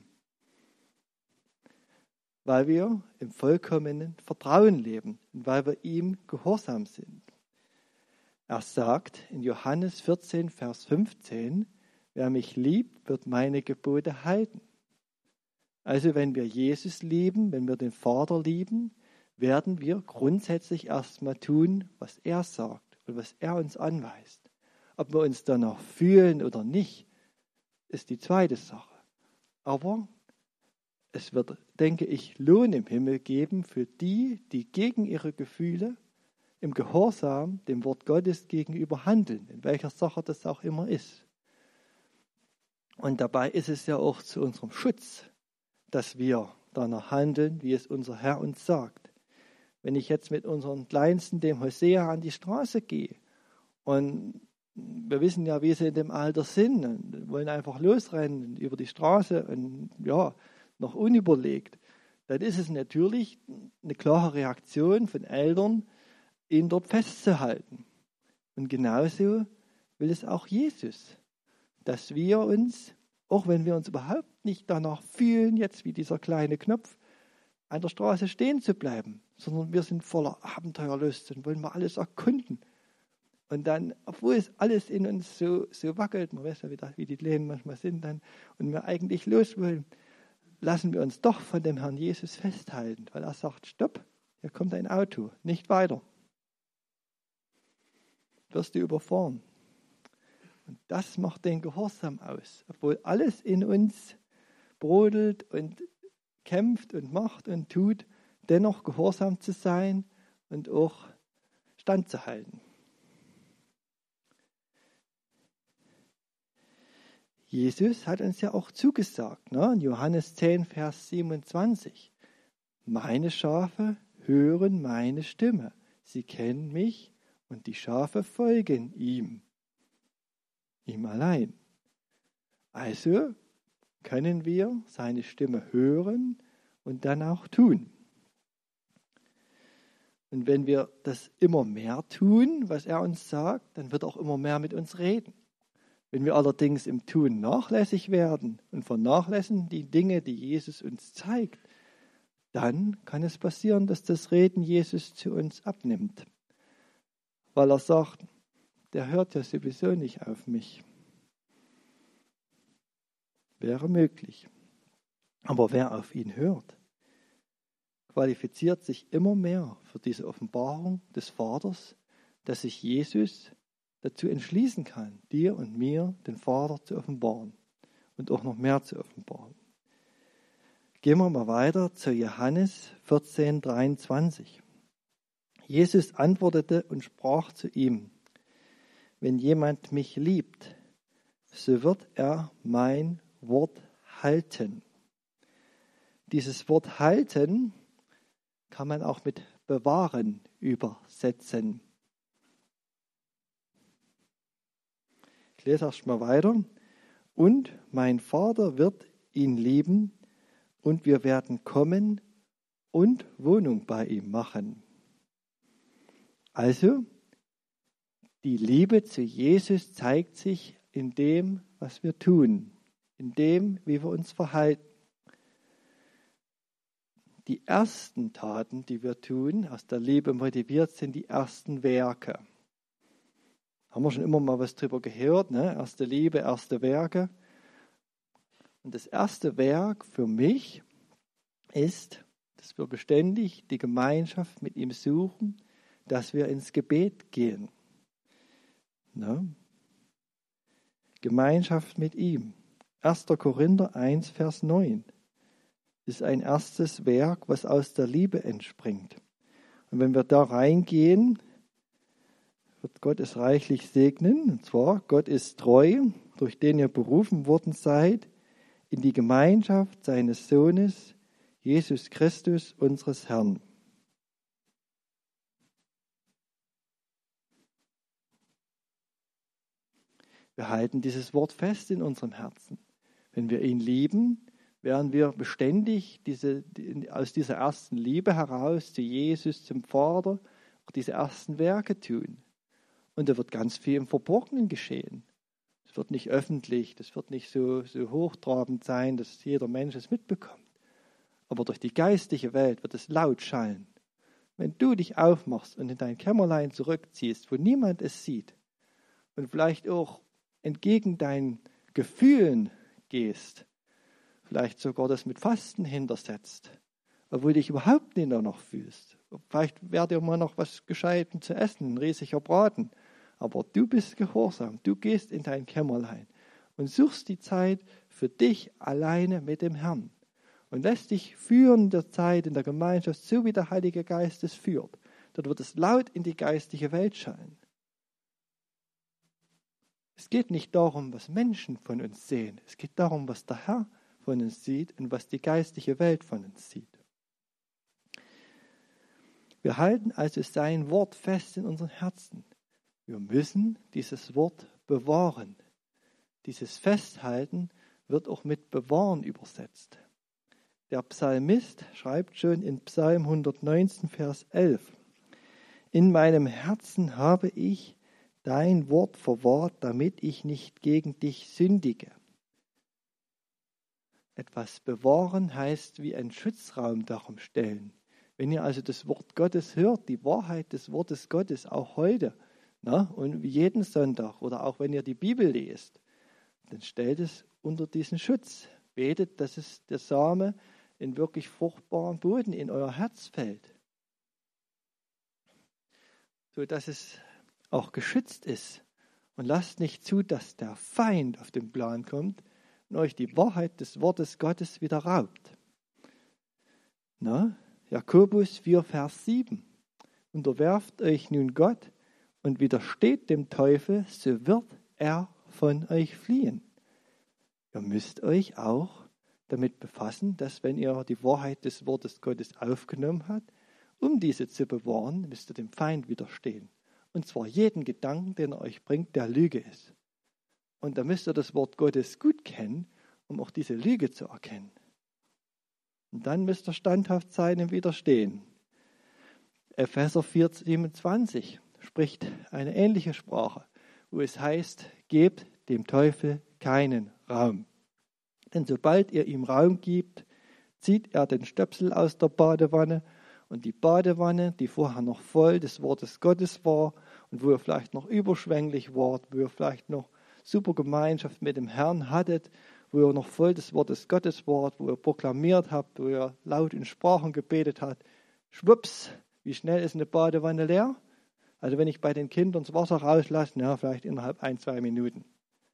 Weil wir im vollkommenen Vertrauen leben und weil wir ihm gehorsam sind. Er sagt in Johannes vierzehn, Vers fünfzehn, wer mich liebt, wird meine Gebote halten. Also wenn wir Jesus lieben, wenn wir den Vater lieben, werden wir grundsätzlich erstmal tun, was er sagt und was er uns anweist. Ob wir uns danach fühlen oder nicht, ist die zweite Sache. Aber es wird, denke ich, Lohn im Himmel geben für die, die gegen ihre Gefühle im Gehorsam dem Wort Gottes gegenüber handeln, in welcher Sache das auch immer ist. Und dabei ist es ja auch zu unserem Schutz, dass wir danach handeln, wie es unser Herr uns sagt. Wenn ich jetzt mit unserem Kleinsten, dem Hosea, an die Straße gehe und wir wissen ja, wie sie in dem Alter sind und wollen einfach losrennen über die Straße und ja, noch unüberlegt, dann ist es natürlich eine klare Reaktion von Eltern, ihn dort festzuhalten. Und genauso will es auch Jesus, dass wir uns, auch wenn wir uns überhaupt nicht danach fühlen, jetzt wie dieser kleine Knopf, an der Straße stehen zu bleiben, sondern wir sind voller Abenteuerlust und wollen mal alles erkunden. Und dann, obwohl es alles in uns so, so wackelt, man weiß ja, wie, das, wie die Kleinen manchmal sind dann, und wir eigentlich los wollen, lassen wir uns doch von dem Herrn Jesus festhalten, weil er sagt, stopp, hier kommt ein Auto, nicht weiter. Wirst du überfahren. Und das macht den Gehorsam aus, obwohl alles in uns brodelt und kämpft und macht und tut, dennoch gehorsam zu sein und auch standzuhalten. Jesus hat uns ja auch zugesagt, ne? In Johannes zehn, Vers siebenundzwanzig. Meine Schafe hören meine Stimme. Sie kennen mich und die Schafe folgen ihm. Ihm allein. Also können wir seine Stimme hören und dann auch tun. Und wenn wir das immer mehr tun, was er uns sagt, dann wird er auch immer mehr mit uns reden. Wenn wir allerdings im Tun nachlässig werden und vernachlässigen die Dinge, die Jesus uns zeigt, dann kann es passieren, dass das Reden Jesus zu uns abnimmt. Weil er sagt, der hört ja sowieso nicht auf mich. Wäre möglich. Aber wer auf ihn hört, qualifiziert sich immer mehr für diese Offenbarung des Vaters, dass sich Jesus dazu entschließen kann, dir und mir den Vater zu offenbaren und auch noch mehr zu offenbaren. Gehen wir mal weiter zu Johannes vierzehn, dreiundzwanzig. Jesus antwortete und sprach zu ihm, wenn jemand mich liebt, so wird er mein Wort halten. Dieses Wort halten kann man auch mit bewahren übersetzen. Ich lese erst mal weiter. Und mein Vater wird ihn lieben und wir werden kommen und Wohnung bei ihm machen. Also, die Liebe zu Jesus zeigt sich in dem, was wir tun, in dem, wie wir uns verhalten. Die ersten Taten, die wir tun, aus der Liebe motiviert, sind die ersten Werke. Haben wir schon immer mal was drüber gehört, ne? Erste Liebe, erste Werke. Und das erste Werk für mich ist, dass wir beständig die Gemeinschaft mit ihm suchen, dass wir ins Gebet gehen. Ne? Gemeinschaft mit ihm. erster Korinther eins, Vers neun ist ein erstes Werk, was aus der Liebe entspringt. Und wenn wir da reingehen, wird Gott es reichlich segnen. Und zwar, Gott ist treu, durch den ihr berufen worden seid, in die Gemeinschaft seines Sohnes, Jesus Christus, unseres Herrn. Wir halten dieses Wort fest in unserem Herzen. Wenn wir ihn lieben, werden wir beständig diese, aus dieser ersten Liebe heraus zu Jesus, zum Vater, auch diese ersten Werke tun. Und da wird ganz viel im Verborgenen geschehen. Es wird nicht öffentlich, das wird nicht so, so hochtrabend sein, dass jeder Mensch es mitbekommt. Aber durch die geistliche Welt wird es laut schallen. Wenn du dich aufmachst und in dein Kämmerlein zurückziehst, wo niemand es sieht, und vielleicht auch entgegen deinen Gefühlen gehst, vielleicht sogar das mit Fasten hintersetzt, obwohl du dich überhaupt nicht danach fühlst. Vielleicht wäre dir mal noch was Gescheites zu essen, ein riesiger Braten. Aber du bist gehorsam, du gehst in dein Kämmerlein und suchst die Zeit für dich alleine mit dem Herrn und lässt dich führen in der Zeit, in der Gemeinschaft, so wie der Heilige Geist es führt. Dort wird es laut in die geistliche Welt schallen. Es geht nicht darum, was Menschen von uns sehen. Es geht darum, was der Herr von uns sieht und was die geistliche Welt von uns sieht. Wir halten also sein Wort fest in unseren Herzen. Wir müssen dieses Wort bewahren. Dieses Festhalten wird auch mit bewahren übersetzt. Der Psalmist schreibt schon in Psalm hundertneunzehn, Vers elf: In meinem Herzen habe ich dein Wort verwahrt, damit ich nicht gegen dich sündige. Etwas bewahren heißt wie einen Schutzraum darum stellen. Wenn ihr also das Wort Gottes hört, die Wahrheit des Wortes Gottes, auch heute, na, und wie jeden Sonntag oder auch wenn ihr die Bibel lest, dann stellt es unter diesen Schutz. Betet, dass es der Same in wirklich fruchtbaren Boden in euer Herz fällt, so dass es auch geschützt ist. Und lasst nicht zu, dass der Feind auf den Plan kommt und euch die Wahrheit des Wortes Gottes wieder raubt. Na, Jakobus vier, Vers sieben. Unterwerft euch nun Gott und widersteht dem Teufel, so wird er von euch fliehen. Ihr müsst euch auch damit befassen, dass wenn ihr die Wahrheit des Wortes Gottes aufgenommen habt, um diese zu bewahren, müsst ihr dem Feind widerstehen. Und zwar jeden Gedanken, den er euch bringt, der Lüge ist. Und da müsst ihr das Wort Gottes gut kennen, um auch diese Lüge zu erkennen. Und dann müsst ihr standhaft sein im Widerstehen. Epheser vier, siebenundzwanzig spricht eine ähnliche Sprache, wo es heißt, gebt dem Teufel keinen Raum. Denn sobald ihr ihm Raum gibt, zieht er den Stöpsel aus der Badewanne und die Badewanne, die vorher noch voll des Wortes Gottes war und wo ihr vielleicht noch überschwänglich wart, wo ihr vielleicht noch super Gemeinschaft mit dem Herrn hattet, wo ihr noch voll des Wortes Gottes wart, wo ihr proklamiert habt, wo ihr laut in Sprachen gebetet habt, schwupps, wie schnell ist eine Badewanne leer? Also wenn ich bei den Kindern das Wasser rauslasse, ja, vielleicht innerhalb ein, zwei Minuten.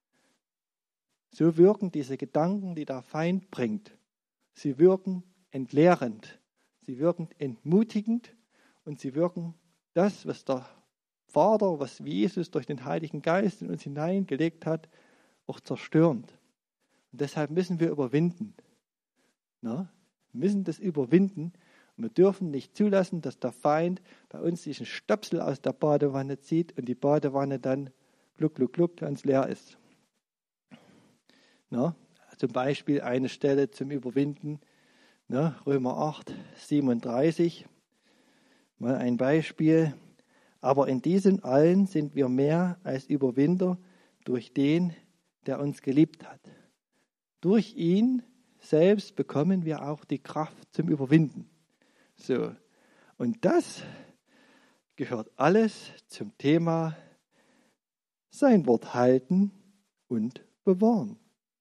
So wirken diese Gedanken, die der Feind bringt. Sie wirken entleerend, sie wirken entmutigend und sie wirken das, was der Vater, was Jesus durch den Heiligen Geist in uns hineingelegt hat, auch zerstörend. Und deshalb müssen wir überwinden. Na, wir müssen das überwinden. Und wir dürfen nicht zulassen, dass der Feind bei uns diesen Stöpsel aus der Badewanne zieht und die Badewanne dann gluck, gluck, gluck ganz leer ist. Na, zum Beispiel eine Stelle zum Überwinden, na, Römer acht, siebenunddreißig. Mal ein Beispiel. Aber in diesen allen sind wir mehr als Überwinder durch den, der uns geliebt hat. Durch ihn selbst bekommen wir auch die Kraft zum Überwinden. So, und das gehört alles zum Thema sein Wort halten und bewahren.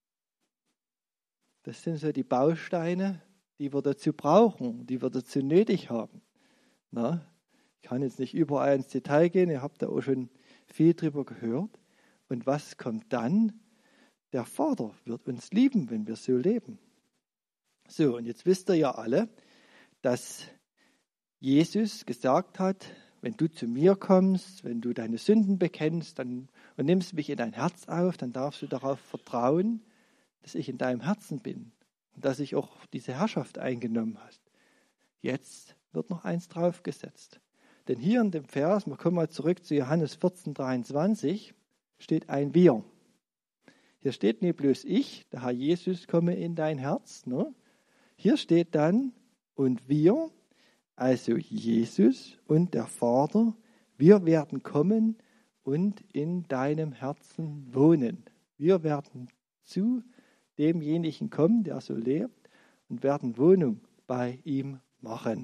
Das sind so die Bausteine, die wir dazu brauchen, die wir dazu nötig haben. Na, ich kann jetzt nicht überall ins Detail gehen, ihr habt da auch schon viel drüber gehört. Und was kommt dann? Der Vater wird uns lieben, wenn wir so leben. So, und jetzt wisst ihr ja alle, dass Jesus gesagt hat, wenn du zu mir kommst, wenn du deine Sünden bekennst dann, und nimmst mich in dein Herz auf, dann darfst du darauf vertrauen, dass ich in deinem Herzen bin und dass ich auch diese Herrschaft eingenommen habe. Jetzt wird noch eins draufgesetzt. Denn hier in dem Vers, wir kommen mal zurück zu Johannes vierzehn, dreiundzwanzig, steht ein Wir. Hier steht nicht bloß ich, der Herr Jesus, komme in dein Herz. Ne? Hier steht dann, und wir, also Jesus und der Vater, wir werden kommen und in deinem Herzen wohnen. Wir werden zu demjenigen kommen, der so lebt, und werden Wohnung bei ihm machen.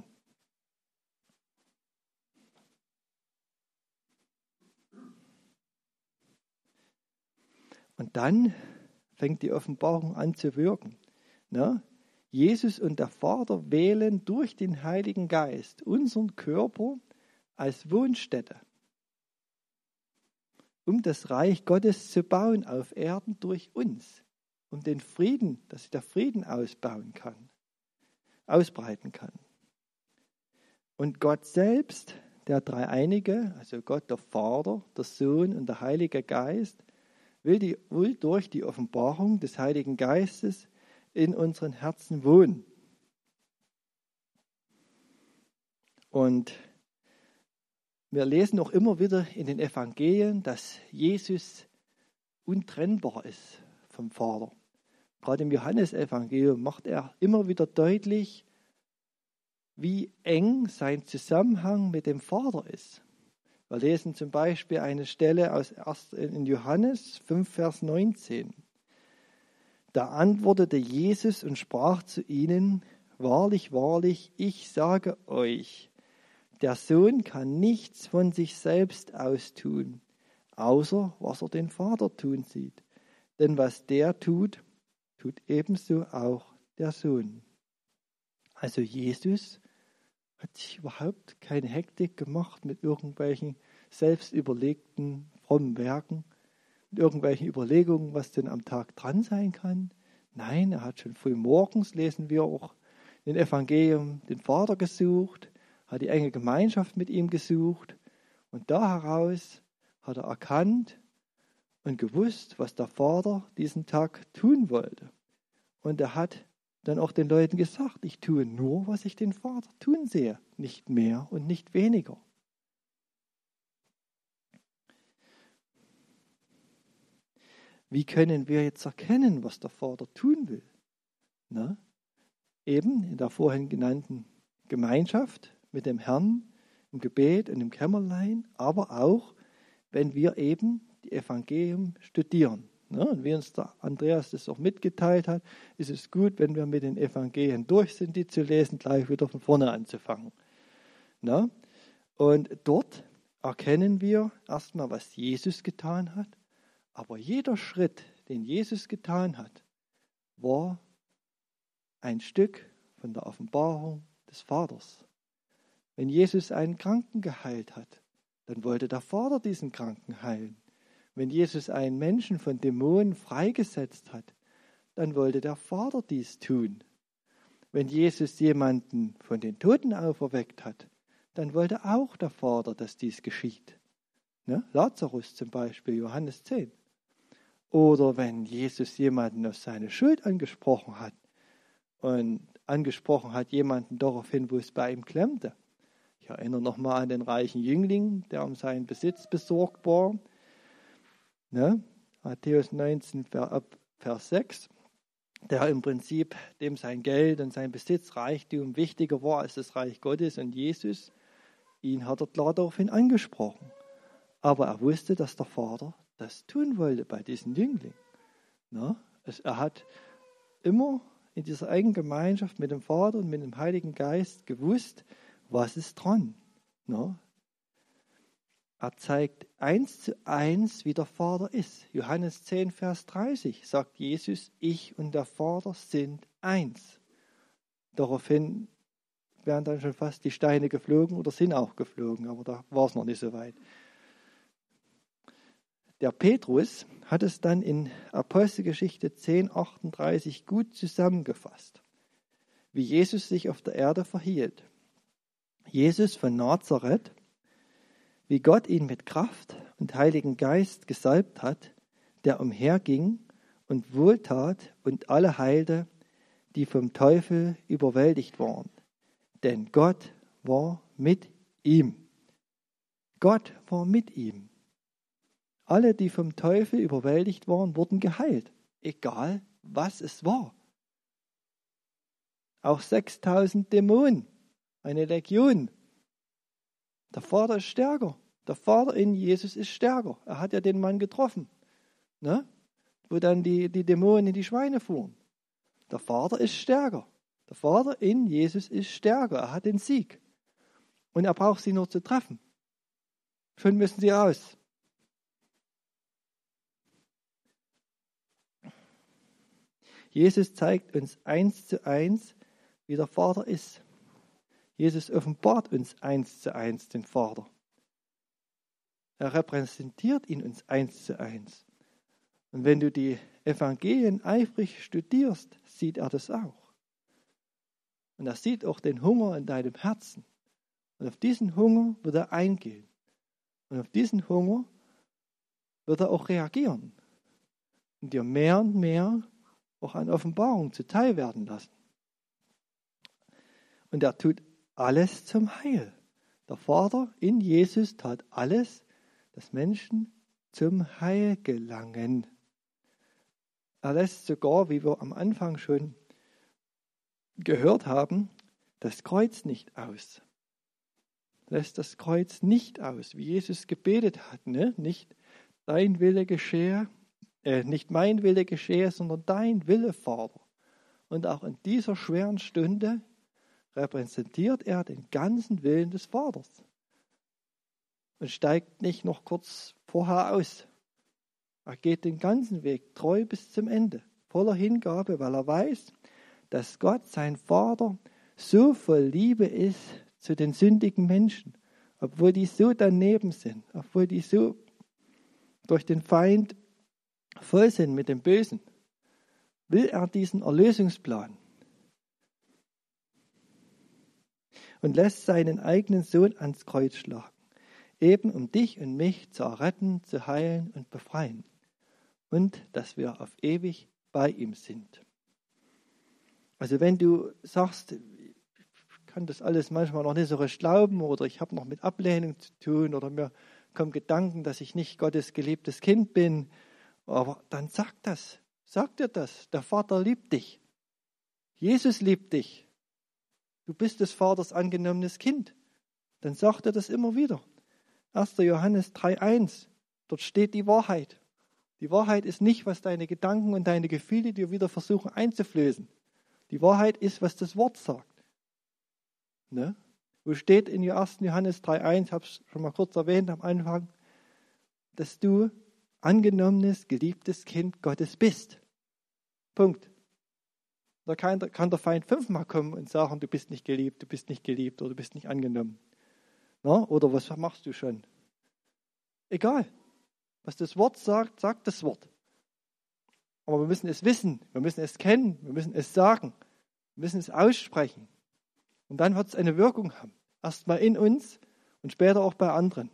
Und dann fängt die Offenbarung an zu wirken. Ne? Jesus und der Vater wählen durch den Heiligen Geist unseren Körper als Wohnstätte, um das Reich Gottes zu bauen auf Erden durch uns, um den Frieden, dass sich der Frieden ausbauen kann, ausbreiten kann. Und Gott selbst, der Dreieinige, also Gott der Vater, der Sohn und der Heilige Geist, will, die, will durch die Offenbarung des Heiligen Geistes in unseren Herzen wohnen. Und Wir lesen auch immer wieder in den Evangelien, dass Jesus untrennbar ist vom Vater. Gerade im Johannesevangelium macht er immer wieder deutlich, wie eng sein Zusammenhang mit dem Vater ist. Wir lesen zum Beispiel eine Stelle aus in Johannes fünf, Vers neunzehn. Da antwortete Jesus und sprach zu ihnen: Wahrlich, wahrlich, ich sage euch, der Sohn kann nichts von sich selbst austun, außer was er den Vater tun sieht. Denn was der tut, tut ebenso auch der Sohn. Also Jesus hat sich überhaupt keine Hektik gemacht mit irgendwelchen selbst überlegten frommen Werken, mit irgendwelchen Überlegungen, was denn am Tag dran sein kann. Nein, er hat schon früh morgens, lesen wir auch in den Evangelium, den Vater gesucht, hat die enge Gemeinschaft mit ihm gesucht und da heraus hat er erkannt und gewusst, was der Vater diesen Tag tun wollte. Und er hat dann auch den Leuten gesagt, ich tue nur, was ich den Vater tun sehe, nicht mehr und nicht weniger. Wie können wir jetzt erkennen, was der Vater tun will? Na, eben in der vorhin genannten Gemeinschaft mit dem Herrn, im Gebet und im Kämmerlein, aber auch, wenn wir eben die Evangelium studieren. Ja, und wie uns der Andreas das auch mitgeteilt hat, ist es gut, wenn wir mit den Evangelien durch sind, die zu lesen, gleich wieder von vorne anzufangen. Ja, und dort erkennen wir erstmal, was Jesus getan hat, aber jeder Schritt, den Jesus getan hat, war ein Stück von der Offenbarung des Vaters. Wenn Jesus einen Kranken geheilt hat, dann wollte der Vater diesen Kranken heilen. Wenn Jesus einen Menschen von Dämonen freigesetzt hat, dann wollte der Vater dies tun. Wenn Jesus jemanden von den Toten auferweckt hat, dann wollte auch der Vater, dass dies geschieht. Ne? Lazarus zum Beispiel, Johannes zehn. Oder wenn Jesus jemanden auf seine Schuld angesprochen hat und angesprochen hat jemanden daraufhin, wo es bei ihm klemmte. Ich erinnere nochmal an den reichen Jüngling, der um seinen Besitz besorgt war. Ne? Matthäus neunzehn, Vers sechs, der im Prinzip dem sein Geld und sein Besitzreichtum wichtiger war als das Reich Gottes und Jesus. Ihn hat er klar daraufhin angesprochen. Aber er wusste, dass der Vater das tun wollte bei diesem Jüngling. Ne? Es, er hat immer in dieser engen Gemeinschaft mit dem Vater und mit dem Heiligen Geist gewusst, was ist dran. Ne? Er zeigt eins zu eins, wie der Vater ist. Johannes zehn, Vers dreißig sagt Jesus, ich und der Vater sind eins. Daraufhin wären dann schon fast die Steine geflogen oder sind auch geflogen, aber da war es noch nicht so weit. Der Petrus hat es dann in Apostelgeschichte zehn, achtunddreißig gut zusammengefasst, wie Jesus sich auf der Erde verhielt. Jesus von Nazareth, wie Gott ihn mit Kraft und Heiligen Geist gesalbt hat, der umherging und wohltat und alle heilte, die vom Teufel überwältigt waren. Denn Gott war mit ihm. Gott war mit ihm. Alle, die vom Teufel überwältigt waren, wurden geheilt, egal was es war. Auch sechstausend Dämonen, eine Legion. Der Vater ist stärker. Der Vater in Jesus ist stärker. Er hat ja den Mann getroffen, ne? Wo dann die, die Dämonen in die Schweine fuhren. Der Vater ist stärker. Der Vater in Jesus ist stärker. Er hat den Sieg. Und er braucht sie nur zu treffen. Schon müssen sie raus. Jesus zeigt uns eins zu eins, wie der Vater ist. Jesus offenbart uns eins zu eins den Vater. Er repräsentiert ihn uns eins zu eins. Und wenn du die Evangelien eifrig studierst, sieht er das auch. Und er sieht auch den Hunger in deinem Herzen. Und auf diesen Hunger wird er eingehen. Und auf diesen Hunger wird er auch reagieren. Und dir mehr und mehr auch an Offenbarung zuteil werden lassen. Und er tut alles zum Heil. Der Vater in Jesus tat alles, dass Menschen zum Heil gelangen. Er lässt sogar, wie wir am Anfang schon gehört haben, das Kreuz nicht aus. Lässt das Kreuz nicht aus, wie Jesus gebetet hat. Ne? Nicht dein Wille geschehe, äh, nicht mein Wille geschehe, sondern dein Wille, Vater. Und auch in dieser schweren Stunde repräsentiert er den ganzen Willen des Vaters und steigt nicht noch kurz vorher aus. Er geht den ganzen Weg treu bis zum Ende, voller Hingabe, weil er weiß, dass Gott, sein Vater, so voll Liebe ist zu den sündigen Menschen, obwohl die so daneben sind, obwohl die so durch den Feind voll sind mit dem Bösen, will er diesen Erlösungsplan und lässt seinen eigenen Sohn ans Kreuz schlagen, eben um dich und mich zu erretten, zu heilen und befreien und dass wir auf ewig bei ihm sind. Also wenn du sagst, ich kann das alles manchmal noch nicht so recht glauben oder ich habe noch mit Ablehnung zu tun oder mir kommen Gedanken, dass ich nicht Gottes geliebtes Kind bin, aber dann sag das, sag dir das, der Vater liebt dich, Jesus liebt dich, du bist des Vaters angenommenes Kind, dann sagt er das immer wieder. erster Johannes drei eins, dort steht die Wahrheit. Die Wahrheit ist nicht, was deine Gedanken und deine Gefühle dir wieder versuchen einzuflößen. Die Wahrheit ist, was das Wort sagt. Ne? Wo steht in erster Johannes drei eins, ich habe es schon mal kurz erwähnt am Anfang, dass du angenommenes, geliebtes Kind Gottes bist. Punkt. Da kann, kann der Feind fünfmal kommen und sagen, du bist nicht geliebt, du bist nicht geliebt oder du bist nicht angenommen. Na? Oder was machst du schon? Egal. Was das Wort sagt, sagt das Wort. Aber wir müssen es wissen, wir müssen es kennen, wir müssen es sagen, wir müssen es aussprechen. Und dann wird es eine Wirkung haben. Erstmal in uns und später auch bei anderen.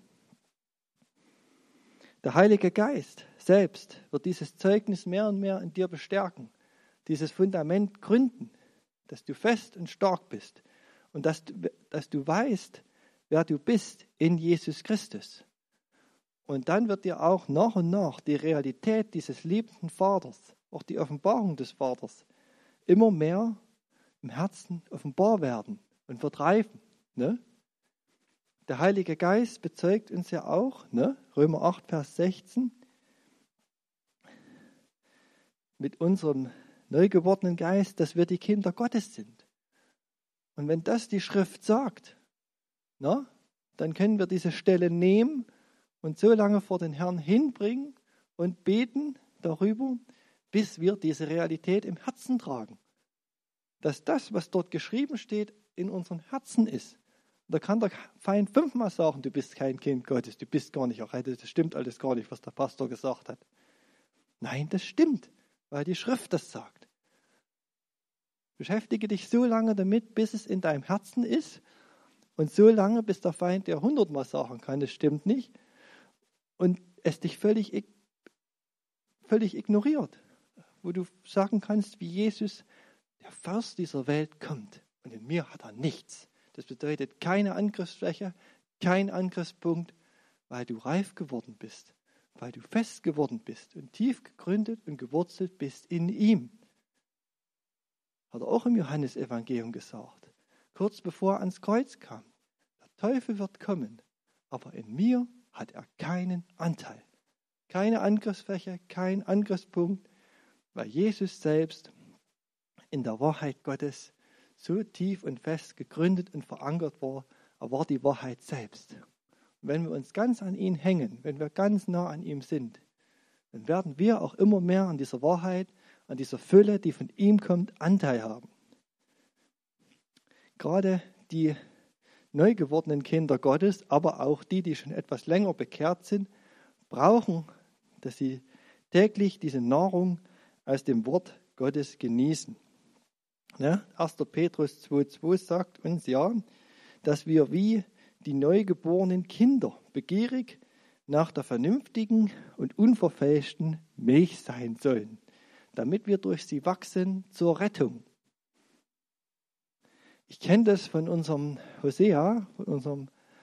Der Heilige Geist selbst wird dieses Zeugnis mehr und mehr in dir bestärken, dieses Fundament gründen, dass du fest und stark bist und dass du, dass du weißt, wer du bist in Jesus Christus. Und dann wird dir auch nach und nach die Realität dieses liebenden Vaters, auch die Offenbarung des Vaters, immer mehr im Herzen offenbar werden und wird reifen. Ne? Der Heilige Geist bezeugt uns ja auch, ne? Römer acht, Vers sechzehn, mit unserem neu gewordenen Geist, dass wir die Kinder Gottes sind. Und wenn das die Schrift sagt, na, dann können wir diese Stelle nehmen und so lange vor den Herrn hinbringen und beten darüber, bis wir diese Realität im Herzen tragen. Dass das, was dort geschrieben steht, in unseren Herzen ist. Und da kann der Feind fünfmal sagen, du bist kein Kind Gottes, du bist gar nicht errettet, das stimmt alles gar nicht, was der Pastor gesagt hat. Nein, das stimmt, weil die Schrift das sagt. Beschäftige dich so lange damit, bis es in deinem Herzen ist und so lange, bis der Feind dir hundertmal sagen kann, das stimmt nicht und es dich völlig, völlig ignoriert, wo du sagen kannst, wie Jesus, der Fürst dieser Welt, kommt und in mir hat er nichts. Das bedeutet keine Angriffsfläche, kein Angriffspunkt, weil du reif geworden bist, weil du fest geworden bist und tief gegründet und gewurzelt bist in ihm. Hat er auch im Johannesevangelium gesagt, kurz bevor er ans Kreuz kam. Der Teufel wird kommen, aber in mir hat er keinen Anteil. Keine Angriffsfläche, kein Angriffspunkt, weil Jesus selbst in der Wahrheit Gottes so tief und fest gegründet und verankert war. Er war die Wahrheit selbst. Und wenn wir uns ganz an ihn hängen, wenn wir ganz nah an ihm sind, dann werden wir auch immer mehr an dieser Wahrheit, an dieser Fülle, die von ihm kommt, Anteil haben. Gerade die neu gewordenen Kinder Gottes, aber auch die, die schon etwas länger bekehrt sind, brauchen, dass sie täglich diese Nahrung aus dem Wort Gottes genießen. Ja, erster Petrus zwei zwei sagt uns ja, dass wir wie die neugeborenen Kinder begierig nach der vernünftigen und unverfälschten Milch sein sollen, damit wir durch sie wachsen zur Rettung. Ich kenne das von unserem Hosea, von unserem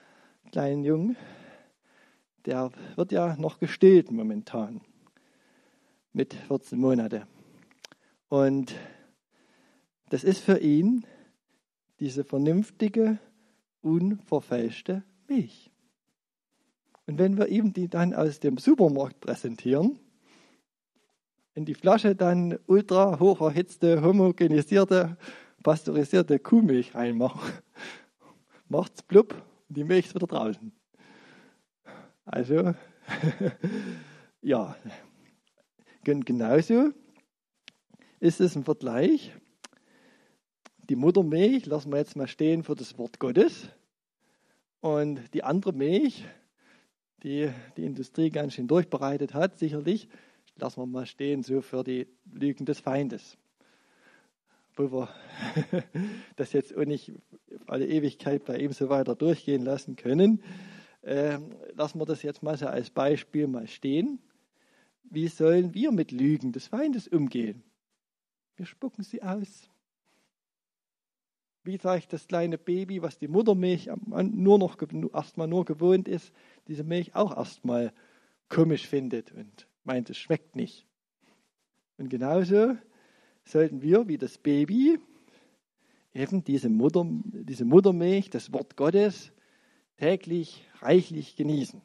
kleinen Jungen, der wird ja noch gestillt momentan mit vierzehn Monaten. Und das ist für ihn diese vernünftige, unverfälschte Milch. Und wenn wir ihm die dann aus dem Supermarkt präsentieren, in die Flasche dann ultra hoch erhitzte, homogenisierte, pasteurisierte Kuhmilch reinmachen, macht's blub und die Milch ist wieder draußen. Also, ja, genauso ist es ein Vergleich. Die Muttermilch lassen wir jetzt mal stehen für das Wort Gottes. Und die andere Milch, die die Industrie ganz schön durchbereitet hat, sicherlich, lassen wir mal stehen so für die Lügen des Feindes. Wo wir das jetzt auch nicht auf alle Ewigkeit bei ihm so weiter durchgehen lassen können, äh, lassen wir das jetzt mal so als Beispiel mal stehen. Wie sollen wir mit Lügen des Feindes umgehen? Wir spucken sie aus. Wie sagt das kleine Baby, was die Muttermilch nur noch erstmal nur gewohnt ist, diese Milch auch erstmal komisch findet und meint, es schmeckt nicht. Und genauso sollten wir wie das Baby eben diese, Mutter, diese Muttermilch, das Wort Gottes, täglich reichlich genießen.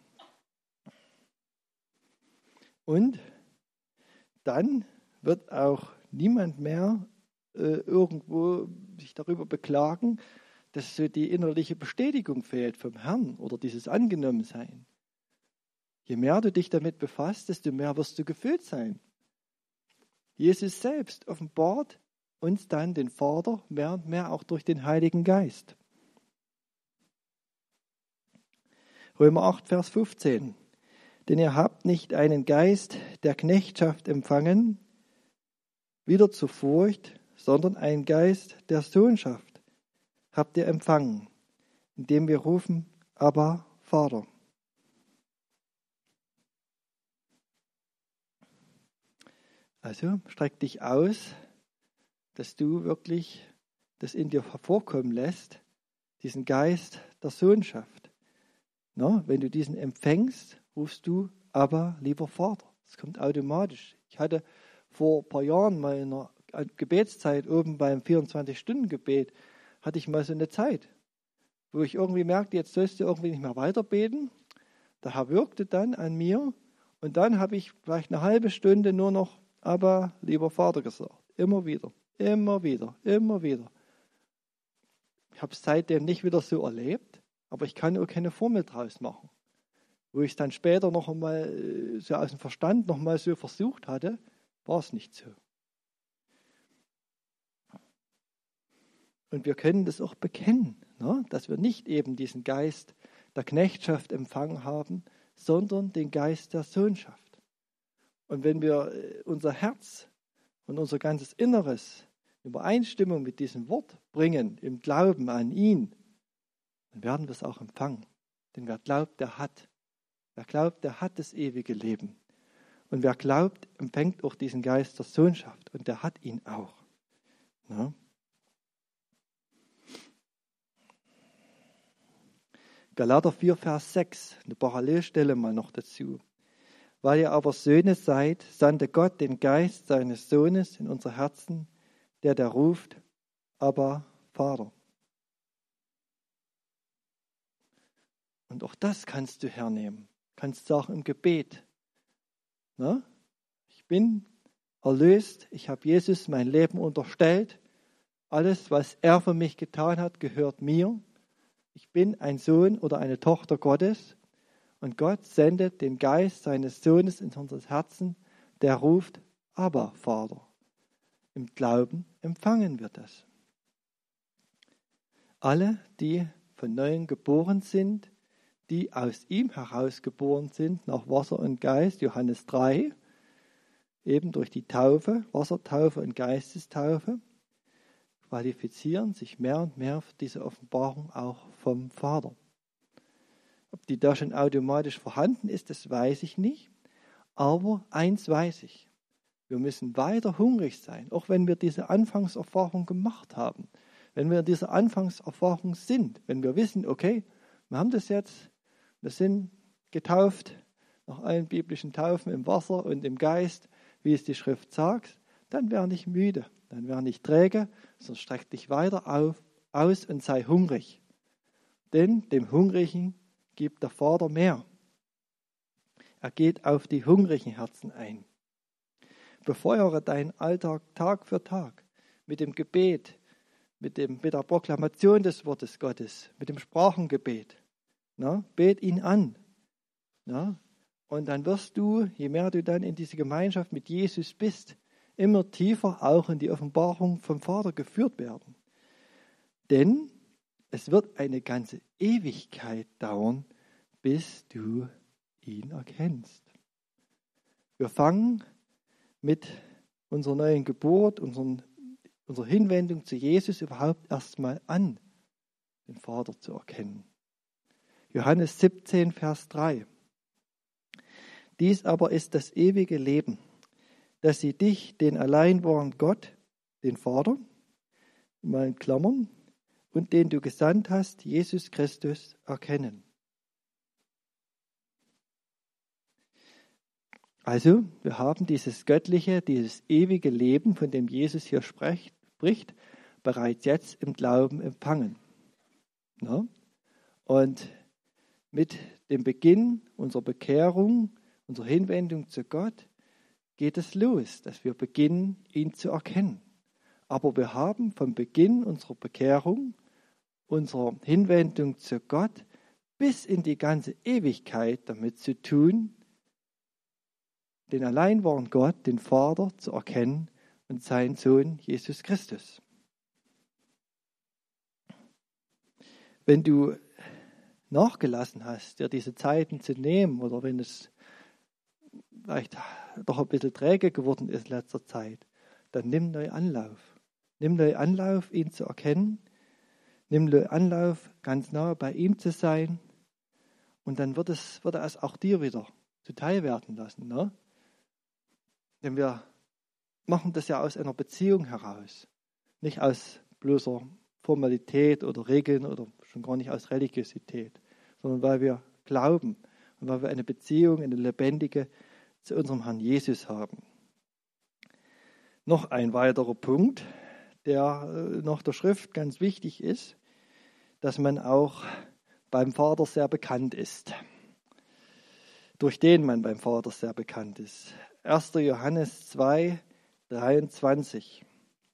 Und dann wird auch niemand mehr äh, irgendwo sich darüber beklagen, dass so die innerliche Bestätigung fehlt vom Herrn oder dieses Angenommensein. Je mehr du dich damit befasst, desto mehr wirst du gefüllt sein. Jesus selbst offenbart uns dann den Vater mehr und mehr auch durch den Heiligen Geist. Römer acht, Vers fünfzehn. Denn ihr habt nicht einen Geist der Knechtschaft empfangen, wieder zur Furcht, sondern einen Geist der Sohnschaft habt ihr empfangen, indem wir rufen, Abba, Vater. Also streck dich aus, dass du wirklich das in dir hervorkommen lässt, diesen Geist der Sohnschaft. Na, wenn du diesen empfängst, rufst du, Abba, lieber Vater. Das kommt automatisch. Ich hatte vor ein paar Jahren mal in einer Gebetszeit oben beim vierundzwanzig-Stunden-Gebet, hatte ich mal so eine Zeit, wo ich irgendwie merkte, jetzt sollst du irgendwie nicht mehr weiter beten. Der Herr wirkte dann an mir und dann habe ich vielleicht eine halbe Stunde nur noch Abba, lieber Vater gesagt. Immer wieder, immer wieder, immer wieder. Ich habe es seitdem nicht wieder so erlebt, aber ich kann auch keine Formel draus machen. Wo ich es dann später noch einmal so aus dem Verstand noch mal so versucht hatte, war es nicht so. Und wir können das auch bekennen, ne? Dass wir nicht eben diesen Geist der Knechtschaft empfangen haben, sondern den Geist der Sohnschaft. Und wenn wir unser Herz und unser ganzes Inneres in Übereinstimmung mit diesem Wort bringen, im Glauben an ihn, dann werden wir es auch empfangen. Denn wer glaubt, der hat. Wer glaubt, der hat das ewige Leben. Und wer glaubt, empfängt auch diesen Geist der Sohnschaft. Und der hat ihn auch. Ja. Galater vier, Vers sechs, eine Parallelstelle mal noch dazu. Weil ihr aber Söhne seid, sandte Gott den Geist seines Sohnes in unser Herzen, der da ruft, Abba, Vater. Und auch das kannst du hernehmen. Kannst du auch im Gebet. Na? Ich bin erlöst, ich habe Jesus mein Leben unterstellt. Alles, was er für mich getan hat, gehört mir. Ich bin ein Sohn oder eine Tochter Gottes. Und Gott sendet den Geist seines Sohnes in unser Herzen, der ruft, Abba, Vater. Im Glauben empfangen wir das. Alle, die von neuem geboren sind, die aus ihm heraus geboren sind, nach Wasser und Geist, Johannes drei, eben durch die Taufe, Wassertaufe und Geistestaufe, qualifizieren sich mehr und mehr für diese Offenbarung auch vom Vater. Ob die da schon automatisch vorhanden ist, das weiß ich nicht. Aber eins weiß ich, wir müssen weiter hungrig sein, auch wenn wir diese Anfangserfahrung gemacht haben. Wenn wir in dieser Anfangserfahrung sind, wenn wir wissen, okay, wir haben das jetzt wir sind getauft nach allen biblischen Taufen im Wasser und im Geist, wie es die Schrift sagt, dann wär nicht müde, dann wär nicht träge, sondern streck dich weiter auf, aus und sei hungrig. Denn dem Hungrigen gibt der Vater mehr. Er geht auf die hungrigen Herzen ein. Befeuere deinen Alltag Tag für Tag mit dem Gebet, mit, dem, mit der Proklamation des Wortes Gottes, mit dem Sprachengebet. Na, bet ihn an. Na, und dann wirst du, je mehr du dann in diese Gemeinschaft mit Jesus bist, immer tiefer auch in die Offenbarung vom Vater geführt werden. Denn es wird eine ganze Ewigkeit dauern, bis du ihn erkennst. Wir fangen mit unserer neuen Geburt, unseren, unserer Hinwendung zu Jesus überhaupt erstmal an, den Vater zu erkennen. Johannes siebzehn, Vers drei. Dies aber ist das ewige Leben, dass sie dich, den allein wahren Gott, den Vater, mal in Klammern, und den du gesandt hast, Jesus Christus, erkennen. Also, wir haben dieses göttliche, dieses ewige Leben, von dem Jesus hier spricht, spricht bereits jetzt im Glauben empfangen. Ja? Und mit dem Beginn unserer Bekehrung, unserer Hinwendung zu Gott, geht es los, dass wir beginnen, ihn zu erkennen. Aber wir haben vom Beginn unserer Bekehrung, unserer Hinwendung zu Gott, bis in die ganze Ewigkeit damit zu tun, den allein wahren Gott, den Vater, zu erkennen und seinen Sohn Jesus Christus. Wenn du nachgelassen hast, dir diese Zeiten zu nehmen, oder wenn es vielleicht doch ein bisschen träge geworden ist in letzter Zeit, dann nimm neu Anlauf. Nimm neu Anlauf, ihn zu erkennen. Nimm neu Anlauf, ganz nah bei ihm zu sein. Und dann wird, es, wird er es auch dir wieder zuteil werden lassen. Ne? Denn wir machen das ja aus einer Beziehung heraus. Nicht aus bloßer Formalität oder Regeln oder schon gar nicht aus Religiosität, sondern weil wir glauben und weil wir eine Beziehung, eine lebendige zu unserem Herrn Jesus haben. Noch ein weiterer Punkt, der nach der Schrift ganz wichtig ist, dass man auch beim Vater sehr bekannt ist. Durch den man beim Vater sehr bekannt ist. erster Johannes zwei, dreiundzwanzig.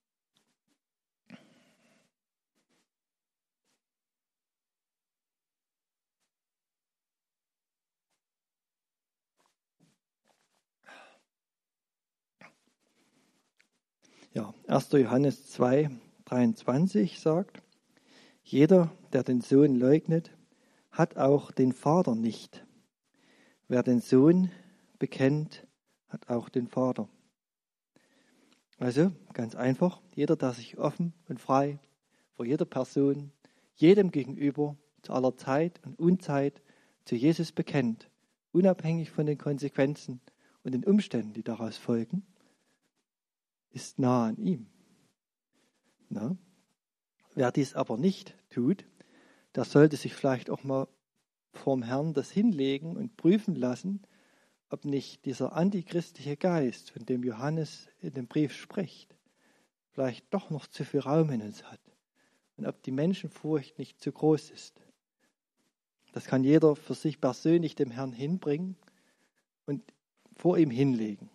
Ja, erster Johannes zwei, dreiundzwanzig sagt, jeder, der den Sohn leugnet, hat auch den Vater nicht. Wer den Sohn bekennt, hat auch den Vater. Also, ganz einfach, jeder, der sich offen und frei vor jeder Person, jedem gegenüber, zu aller Zeit und Unzeit zu Jesus bekennt, unabhängig von den Konsequenzen und den Umständen, die daraus folgen, ist nah an ihm. Na? Wer dies aber nicht tut, der sollte sich vielleicht auch mal vorm Herrn das hinlegen und prüfen lassen, ob nicht dieser antichristliche Geist, von dem Johannes in dem Brief spricht, vielleicht doch noch zu viel Raum in uns hat und ob die Menschenfurcht nicht zu groß ist. Das kann jeder für sich persönlich dem Herrn hinbringen und vor ihm hinlegen.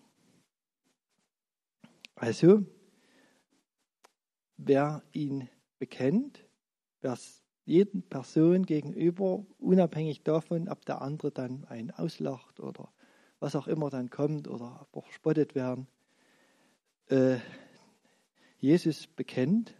Also, wer ihn bekennt, wer es jeden Person gegenüber, unabhängig davon, ob der andere dann einen auslacht oder was auch immer dann kommt oder auch verspottet werden, äh, Jesus bekennt,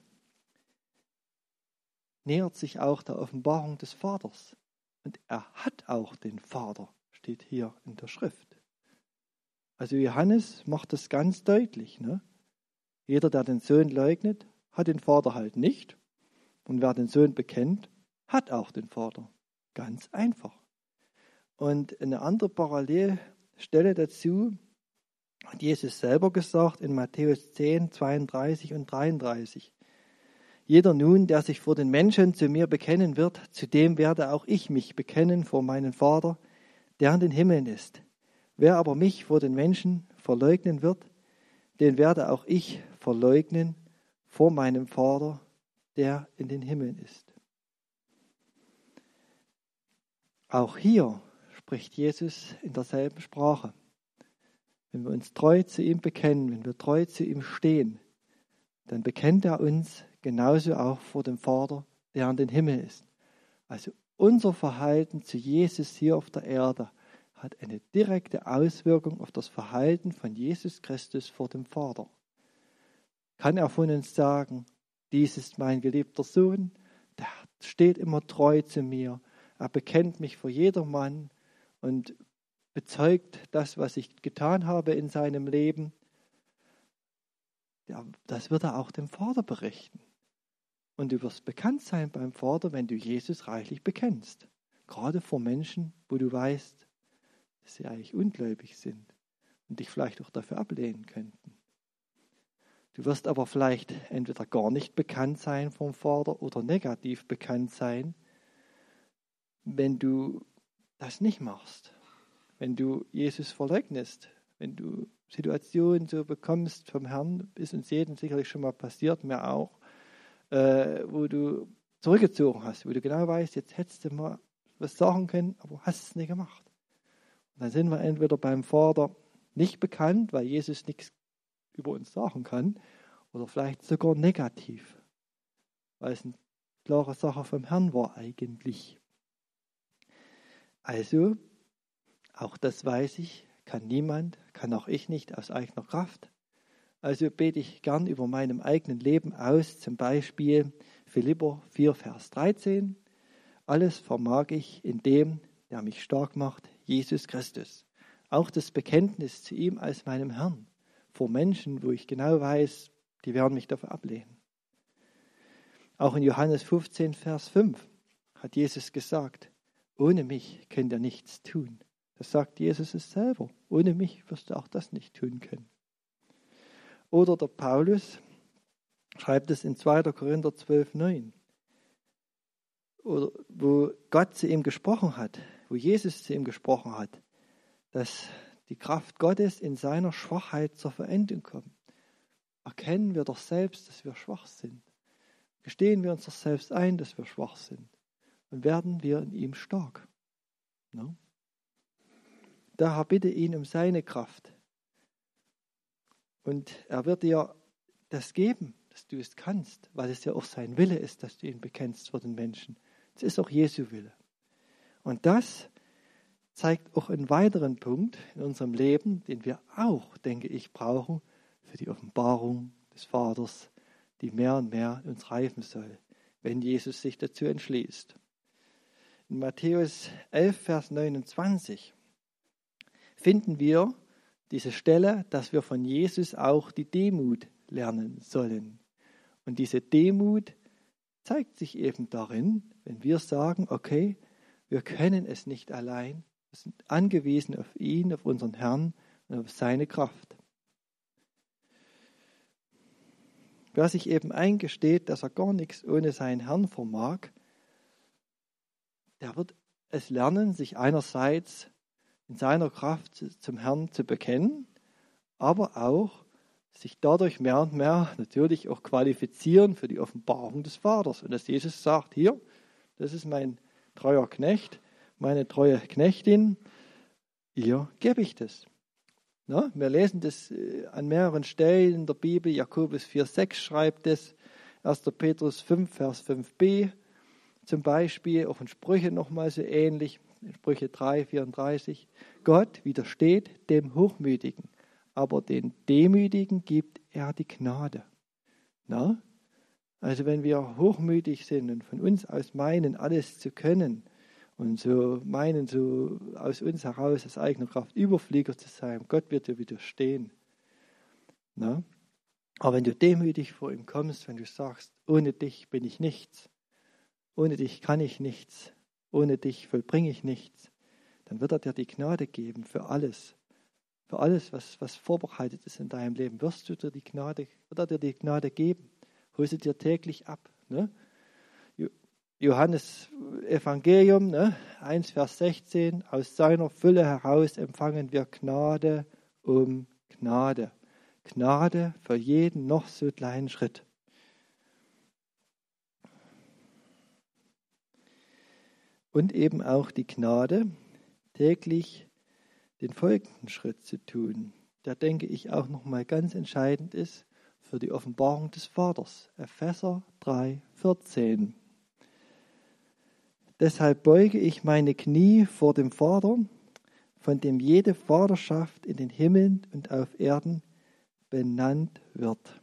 nähert sich auch der Offenbarung des Vaters. Und er hat auch den Vater, steht hier in der Schrift. Also Johannes macht das ganz deutlich. Ne? Jeder, der den Sohn leugnet, hat den Vater halt nicht. Und wer den Sohn bekennt, hat auch den Vater. Ganz einfach. Und eine andere Parallelstelle dazu hat Jesus selber gesagt in Matthäus zehn, zweiunddreißig und dreiunddreißig. Jeder nun, der sich vor den Menschen zu mir bekennen wird, zu dem werde auch ich mich bekennen vor meinen Vater, der in den Himmeln ist. Wer aber mich vor den Menschen verleugnen wird, den werde auch ich verleugnen vor meinem Vater, der in den Himmeln ist. Auch hier spricht Jesus in derselben Sprache. Wenn wir uns treu zu ihm bekennen, wenn wir treu zu ihm stehen, dann bekennt er uns genauso auch vor dem Vater, der in den Himmel ist. Also unser Verhalten zu Jesus hier auf der Erde hat eine direkte Auswirkung auf das Verhalten von Jesus Christus vor dem Vater. Kann er von uns sagen, dies ist mein geliebter Sohn, der steht immer treu zu mir, er bekennt mich vor jedermann und bezeugt das, was ich getan habe in seinem Leben. Ja, das wird er auch dem Vater berichten. Und du wirst bekannt sein beim Vater, wenn du Jesus reichlich bekennst. Gerade vor Menschen, wo du weißt, dass sie eigentlich ungläubig sind und dich vielleicht auch dafür ablehnen könnten. Du wirst aber vielleicht entweder gar nicht bekannt sein vom Vater oder negativ bekannt sein, wenn du das nicht machst. Wenn du Jesus verleugnest, wenn du Situationen so bekommst vom Herrn, ist uns jedem sicherlich schon mal passiert, mir auch, äh, wo du zurückgezogen hast, wo du genau weißt, jetzt hättest du mal was sagen können, aber hast es nicht gemacht. Und dann sind wir entweder beim Vater nicht bekannt, weil Jesus nichts über uns sagen kann, oder vielleicht sogar negativ, weil es eine klare Sache vom Herrn war eigentlich. Also, auch das weiß ich, kann niemand, kann auch ich nicht aus eigener Kraft. Also bete ich gern über meinem eigenen Leben aus, zum Beispiel Philipper vier, Vers dreizehn. Alles vermag ich in dem, der mich stark macht, Jesus Christus. Auch das Bekenntnis zu ihm als meinem Herrn vor Menschen, wo ich genau weiß, die werden mich dafür ablehnen. Auch in Johannes fünfzehn, Vers fünf hat Jesus gesagt, ohne mich könnt ihr nichts tun. Das sagt Jesus es selber. Ohne mich wirst du auch das nicht tun können. Oder der Paulus schreibt es in zweiter Korinther zwölf, neun. Oder wo Gott zu ihm gesprochen hat, wo Jesus zu ihm gesprochen hat, dass die Kraft Gottes in seiner Schwachheit zur Verendung kommt. Erkennen wir doch selbst, dass wir schwach sind. Gestehen wir uns doch selbst ein, dass wir schwach sind. Und werden wir in ihm stark. No? Daher bitte ihn um seine Kraft. Und er wird dir das geben, dass du es kannst, weil es ja auch sein Wille ist, dass du ihn bekennst vor den Menschen. Es ist auch Jesu Wille. Und das zeigt auch einen weiteren Punkt in unserem Leben, den wir auch, denke ich, brauchen für die Offenbarung des Vaters, die mehr und mehr in uns reifen soll, wenn Jesus sich dazu entschließt. In Matthäus elf, Vers neunundzwanzig finden wir diese Stelle, dass wir von Jesus auch die Demut lernen sollen. Und diese Demut zeigt sich eben darin, wenn wir sagen, okay, wir können es nicht allein, wir sind angewiesen auf ihn, auf unseren Herrn und auf seine Kraft. Wer sich eben eingesteht, dass er gar nichts ohne seinen Herrn vermag, der wird es lernen, sich einerseits in seiner Kraft zum Herrn zu bekennen, aber auch sich dadurch mehr und mehr natürlich auch qualifizieren für die Offenbarung des Vaters. Und dass Jesus sagt, hier, das ist mein treuer Knecht, meine treue Knechtin, ihr gebe ich das. Na, wir lesen das an mehreren Stellen in der Bibel. Jakobus vier, sechs schreibt es, erster Petrus fünf, Vers fünf b zum Beispiel, auch in Sprüche nochmal so ähnlich, in Sprüche drei, vierunddreißig. Gott widersteht dem Hochmütigen, aber den Demütigen gibt er die Gnade. Na? Also wenn wir hochmütig sind und von uns aus meinen, alles zu können und so meinen, so aus uns heraus aus eigener Kraft Überflieger zu sein, Gott wird dir widerstehen. Na? Aber wenn du demütig vor ihm kommst, wenn du sagst, ohne dich bin ich nichts, ohne dich kann ich nichts, ohne dich vollbringe ich nichts, dann wird er dir die Gnade geben für alles. Für alles, was, was vorbereitet ist in deinem Leben, wirst du dir die Gnade, wird er dir die Gnade geben. Hol sie dir täglich ab Ne? Johannes Evangelium, ne? eins Vers sechzehn, aus seiner Fülle heraus empfangen wir Gnade um Gnade. Gnade für jeden noch so kleinen Schritt. Und eben auch die Gnade, täglich den folgenden Schritt zu tun, der, denke ich, auch nochmal ganz entscheidend ist für die Offenbarung des Vaters. Epheser drei vierzehn. Deshalb beuge ich meine Knie vor dem Vater, von dem jede Vaterschaft in den Himmeln und auf Erden benannt wird.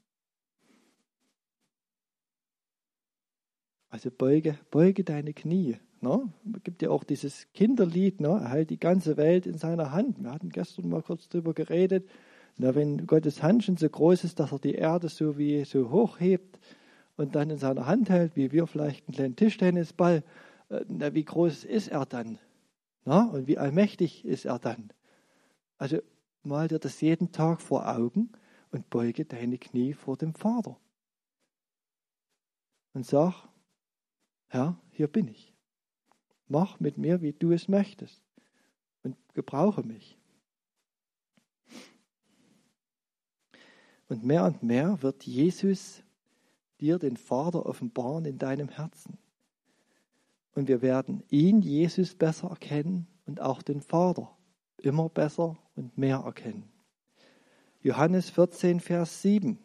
Also beuge, beuge deine Knie. Ne? Es gibt ja auch dieses Kinderlied, ne? Er hält die ganze Welt in seiner Hand. Wir hatten gestern mal kurz darüber geredet. Na, wenn Gottes Hand schon so groß ist, dass er die Erde so wie so hoch hebt und dann in seiner Hand hält, wie wir vielleicht einen kleinen Tischtennisball, äh, na, wie groß ist er dann? Na? Und wie allmächtig ist er dann? Also mal dir das jeden Tag vor Augen und beuge deine Knie vor dem Vater. Und sag, Herr, hier bin ich. Mach mit mir, wie du es möchtest. Und gebrauche mich. Und mehr und mehr wird Jesus dir den Vater offenbaren in deinem Herzen. Und wir werden ihn, Jesus, besser erkennen und auch den Vater immer besser und mehr erkennen. Johannes vierzehn, Vers sieben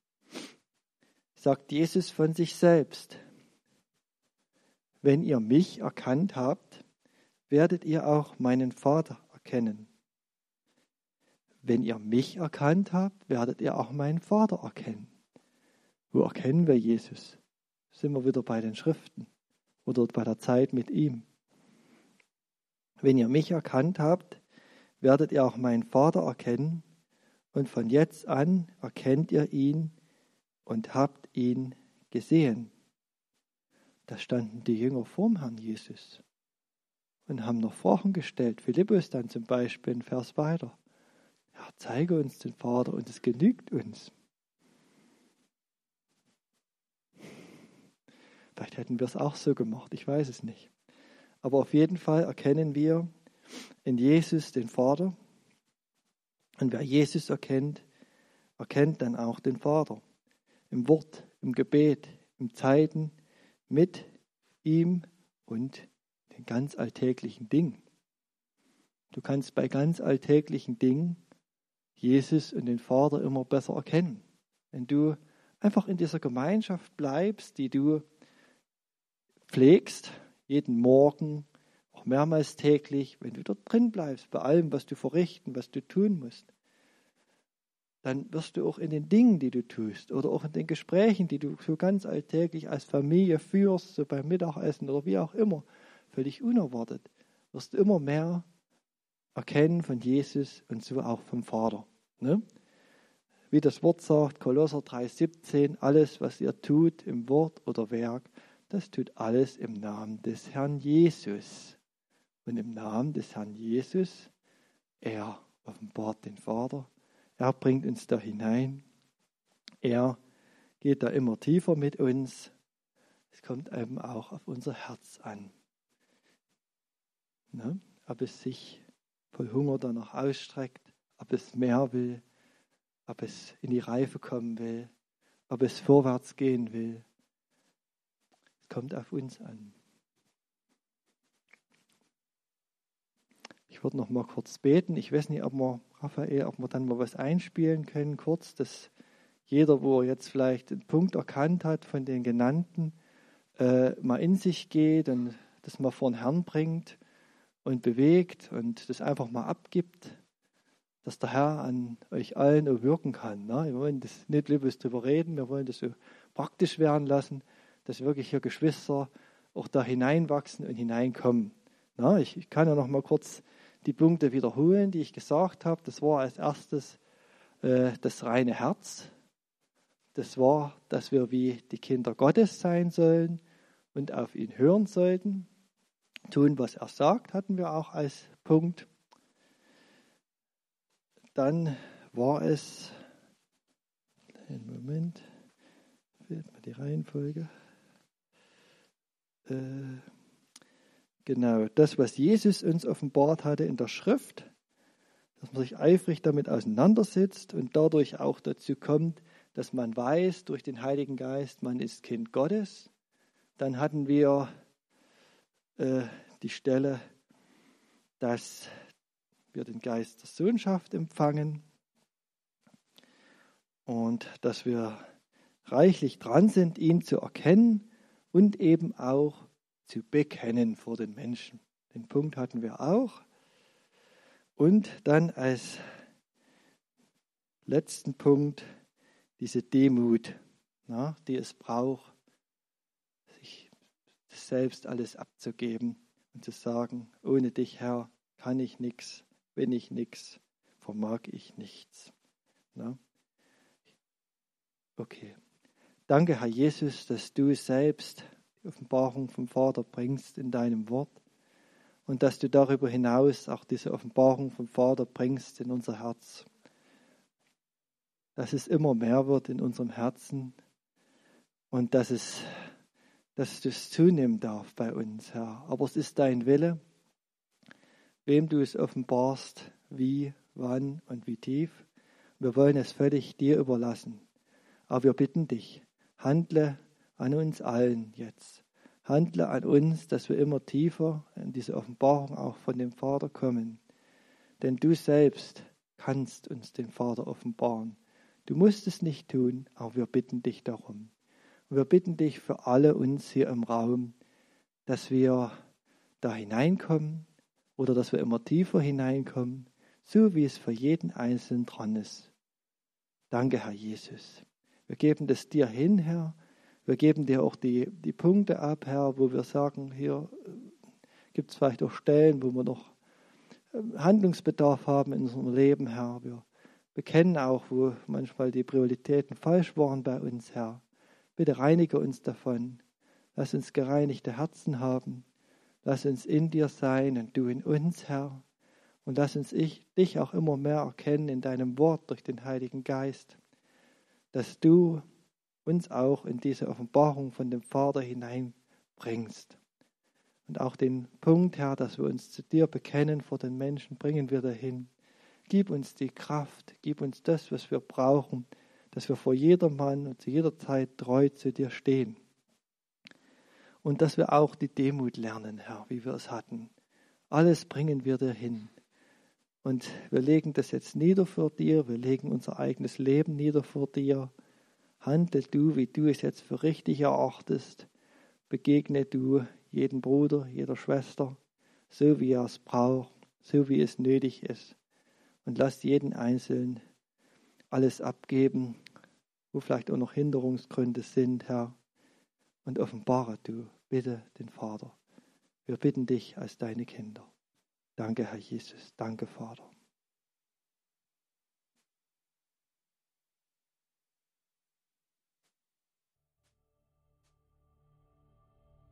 sagt Jesus von sich selbst: Wenn ihr mich erkannt habt, werdet ihr auch meinen Vater erkennen. Wenn ihr mich erkannt habt, werdet ihr auch meinen Vater erkennen. Wo erkennen wir Jesus? Sind wir wieder bei den Schriften oder bei der Zeit mit ihm. Wenn ihr mich erkannt habt, werdet ihr auch meinen Vater erkennen, und von jetzt an erkennt ihr ihn und habt ihn gesehen. Da standen die Jünger vorm Herrn Jesus und haben noch Fragen gestellt. Philippus dann zum Beispiel, ein Vers weiter. Ja, zeige uns den Vater und es genügt uns. Vielleicht hätten wir es auch so gemacht, ich weiß es nicht. Aber auf jeden Fall erkennen wir in Jesus den Vater. Und wer Jesus erkennt, erkennt dann auch den Vater. Im Wort, im Gebet, im Zeiten, mit ihm und den ganz alltäglichen Dingen. Du kannst bei ganz alltäglichen Dingen Jesus und den Vater immer besser erkennen. Wenn du einfach in dieser Gemeinschaft bleibst, die du pflegst, jeden Morgen, auch mehrmals täglich, wenn du dort drin bleibst, bei allem, was du verrichten, was du tun musst, dann wirst du auch in den Dingen, die du tust, oder auch in den Gesprächen, die du so ganz alltäglich als Familie führst, so beim Mittagessen oder wie auch immer, völlig unerwartet, wirst du immer mehr erkennen von Jesus und so auch vom Vater. Ne? Wie das Wort sagt, Kolosser drei siebzehn, alles, was ihr tut im Wort oder Werk, das tut alles im Namen des Herrn Jesus. Und im Namen des Herrn Jesus, er offenbart den Vater, er bringt uns da hinein, er geht da immer tiefer mit uns. Es kommt eben auch auf unser Herz an. Ne? Ob es sich voll Hunger danach ausstreckt, ob es mehr will, ob es in die Reife kommen will, ob es vorwärts gehen will. Es kommt auf uns an. Ich würde noch mal kurz beten. Ich weiß nicht, ob wir, Raphael, ob wir dann mal was einspielen können, kurz, dass jeder, wo er jetzt vielleicht einen Punkt erkannt hat von den genannten, äh, mal in sich geht und das mal vor den Herrn bringt und bewegt und das einfach mal abgibt, dass der Herr an euch allen auch wirken kann. Ne? Wir wollen das nicht bloß drüber reden, wir wollen das so praktisch werden lassen, dass wirklich hier Geschwister auch da hineinwachsen und hineinkommen. Na, ich, ich kann ja noch mal kurz die Punkte wiederholen, die ich gesagt habe. Das war als erstes äh, das reine Herz. Das war, dass wir wie die Kinder Gottes sein sollen und auf ihn hören sollten. Tun, was er sagt, hatten wir auch als Punkt. Dann war es, einen Moment, fehlt mir die Reihenfolge. Äh, genau, das, was Jesus uns offenbart hatte in der Schrift, dass man sich eifrig damit auseinandersetzt und dadurch auch dazu kommt, dass man weiß durch den Heiligen Geist, man ist Kind Gottes. Dann hatten wir äh, die Stelle, dass wir den Geist der Sohnschaft empfangen und dass wir reichlich dran sind, ihn zu erkennen und eben auch zu bekennen vor den Menschen. Den Punkt hatten wir auch. Und dann als letzten Punkt diese Demut, na, die es braucht, sich selbst alles abzugeben und zu sagen, ohne dich, Herr, kann ich nichts, bin ich nichts, vermag ich nichts. Na? Okay. Danke, Herr Jesus, dass du selbst die Offenbarung vom Vater bringst in deinem Wort und dass du darüber hinaus auch diese Offenbarung vom Vater bringst in unser Herz. Dass es immer mehr wird in unserem Herzen und dass es, dass es zunehmen darf bei uns, Herr. Aber es ist dein Wille, wem du es offenbarst, wie, wann und wie tief. Wir wollen es völlig dir überlassen. Aber wir bitten dich, handle an uns allen jetzt. Handle an uns, dass wir immer tiefer in diese Offenbarung auch von dem Vater kommen. Denn du selbst kannst uns den Vater offenbaren. Du musst es nicht tun, aber wir bitten dich darum. Und wir bitten dich für alle uns hier im Raum, dass wir da hineinkommen oder dass wir immer tiefer hineinkommen, so wie es für jeden Einzelnen dran ist. Danke, Herr Jesus. Wir geben das dir hin, Herr. Wir geben dir auch die, die Punkte ab, Herr, wo wir sagen, hier gibt es vielleicht auch Stellen, wo wir noch Handlungsbedarf haben in unserem Leben, Herr. Wir bekennen auch, wo manchmal die Prioritäten falsch waren bei uns, Herr. Bitte reinige uns davon. Lass uns gereinigte Herzen haben. Lass uns in dir sein und du in uns, Herr. Und lass uns ich, dich auch immer mehr erkennen in deinem Wort durch den Heiligen Geist, dass du uns auch in diese Offenbarung von dem Vater hineinbringst. Und auch den Punkt, Herr, dass wir uns zu dir bekennen vor den Menschen, bringen wir dahin. Gib uns die Kraft, gib uns das, was wir brauchen, dass wir vor jedermann und zu jeder Zeit treu zu dir stehen. Und dass wir auch die Demut lernen, Herr, wie wir es hatten. Alles bringen wir dir hin. Und wir legen das jetzt nieder vor dir, wir legen unser eigenes Leben nieder vor dir. Handle du, wie du es jetzt für richtig erachtest. Begegne du jeden Bruder, jeder Schwester, so wie er es braucht, so wie es nötig ist. Und lass jeden Einzelnen alles abgeben, wo vielleicht auch noch Hinderungsgründe sind, Herr. Und offenbare du bitte den Vater. Wir bitten dich als deine Kinder. Danke, Herr Jesus. Danke, Vater.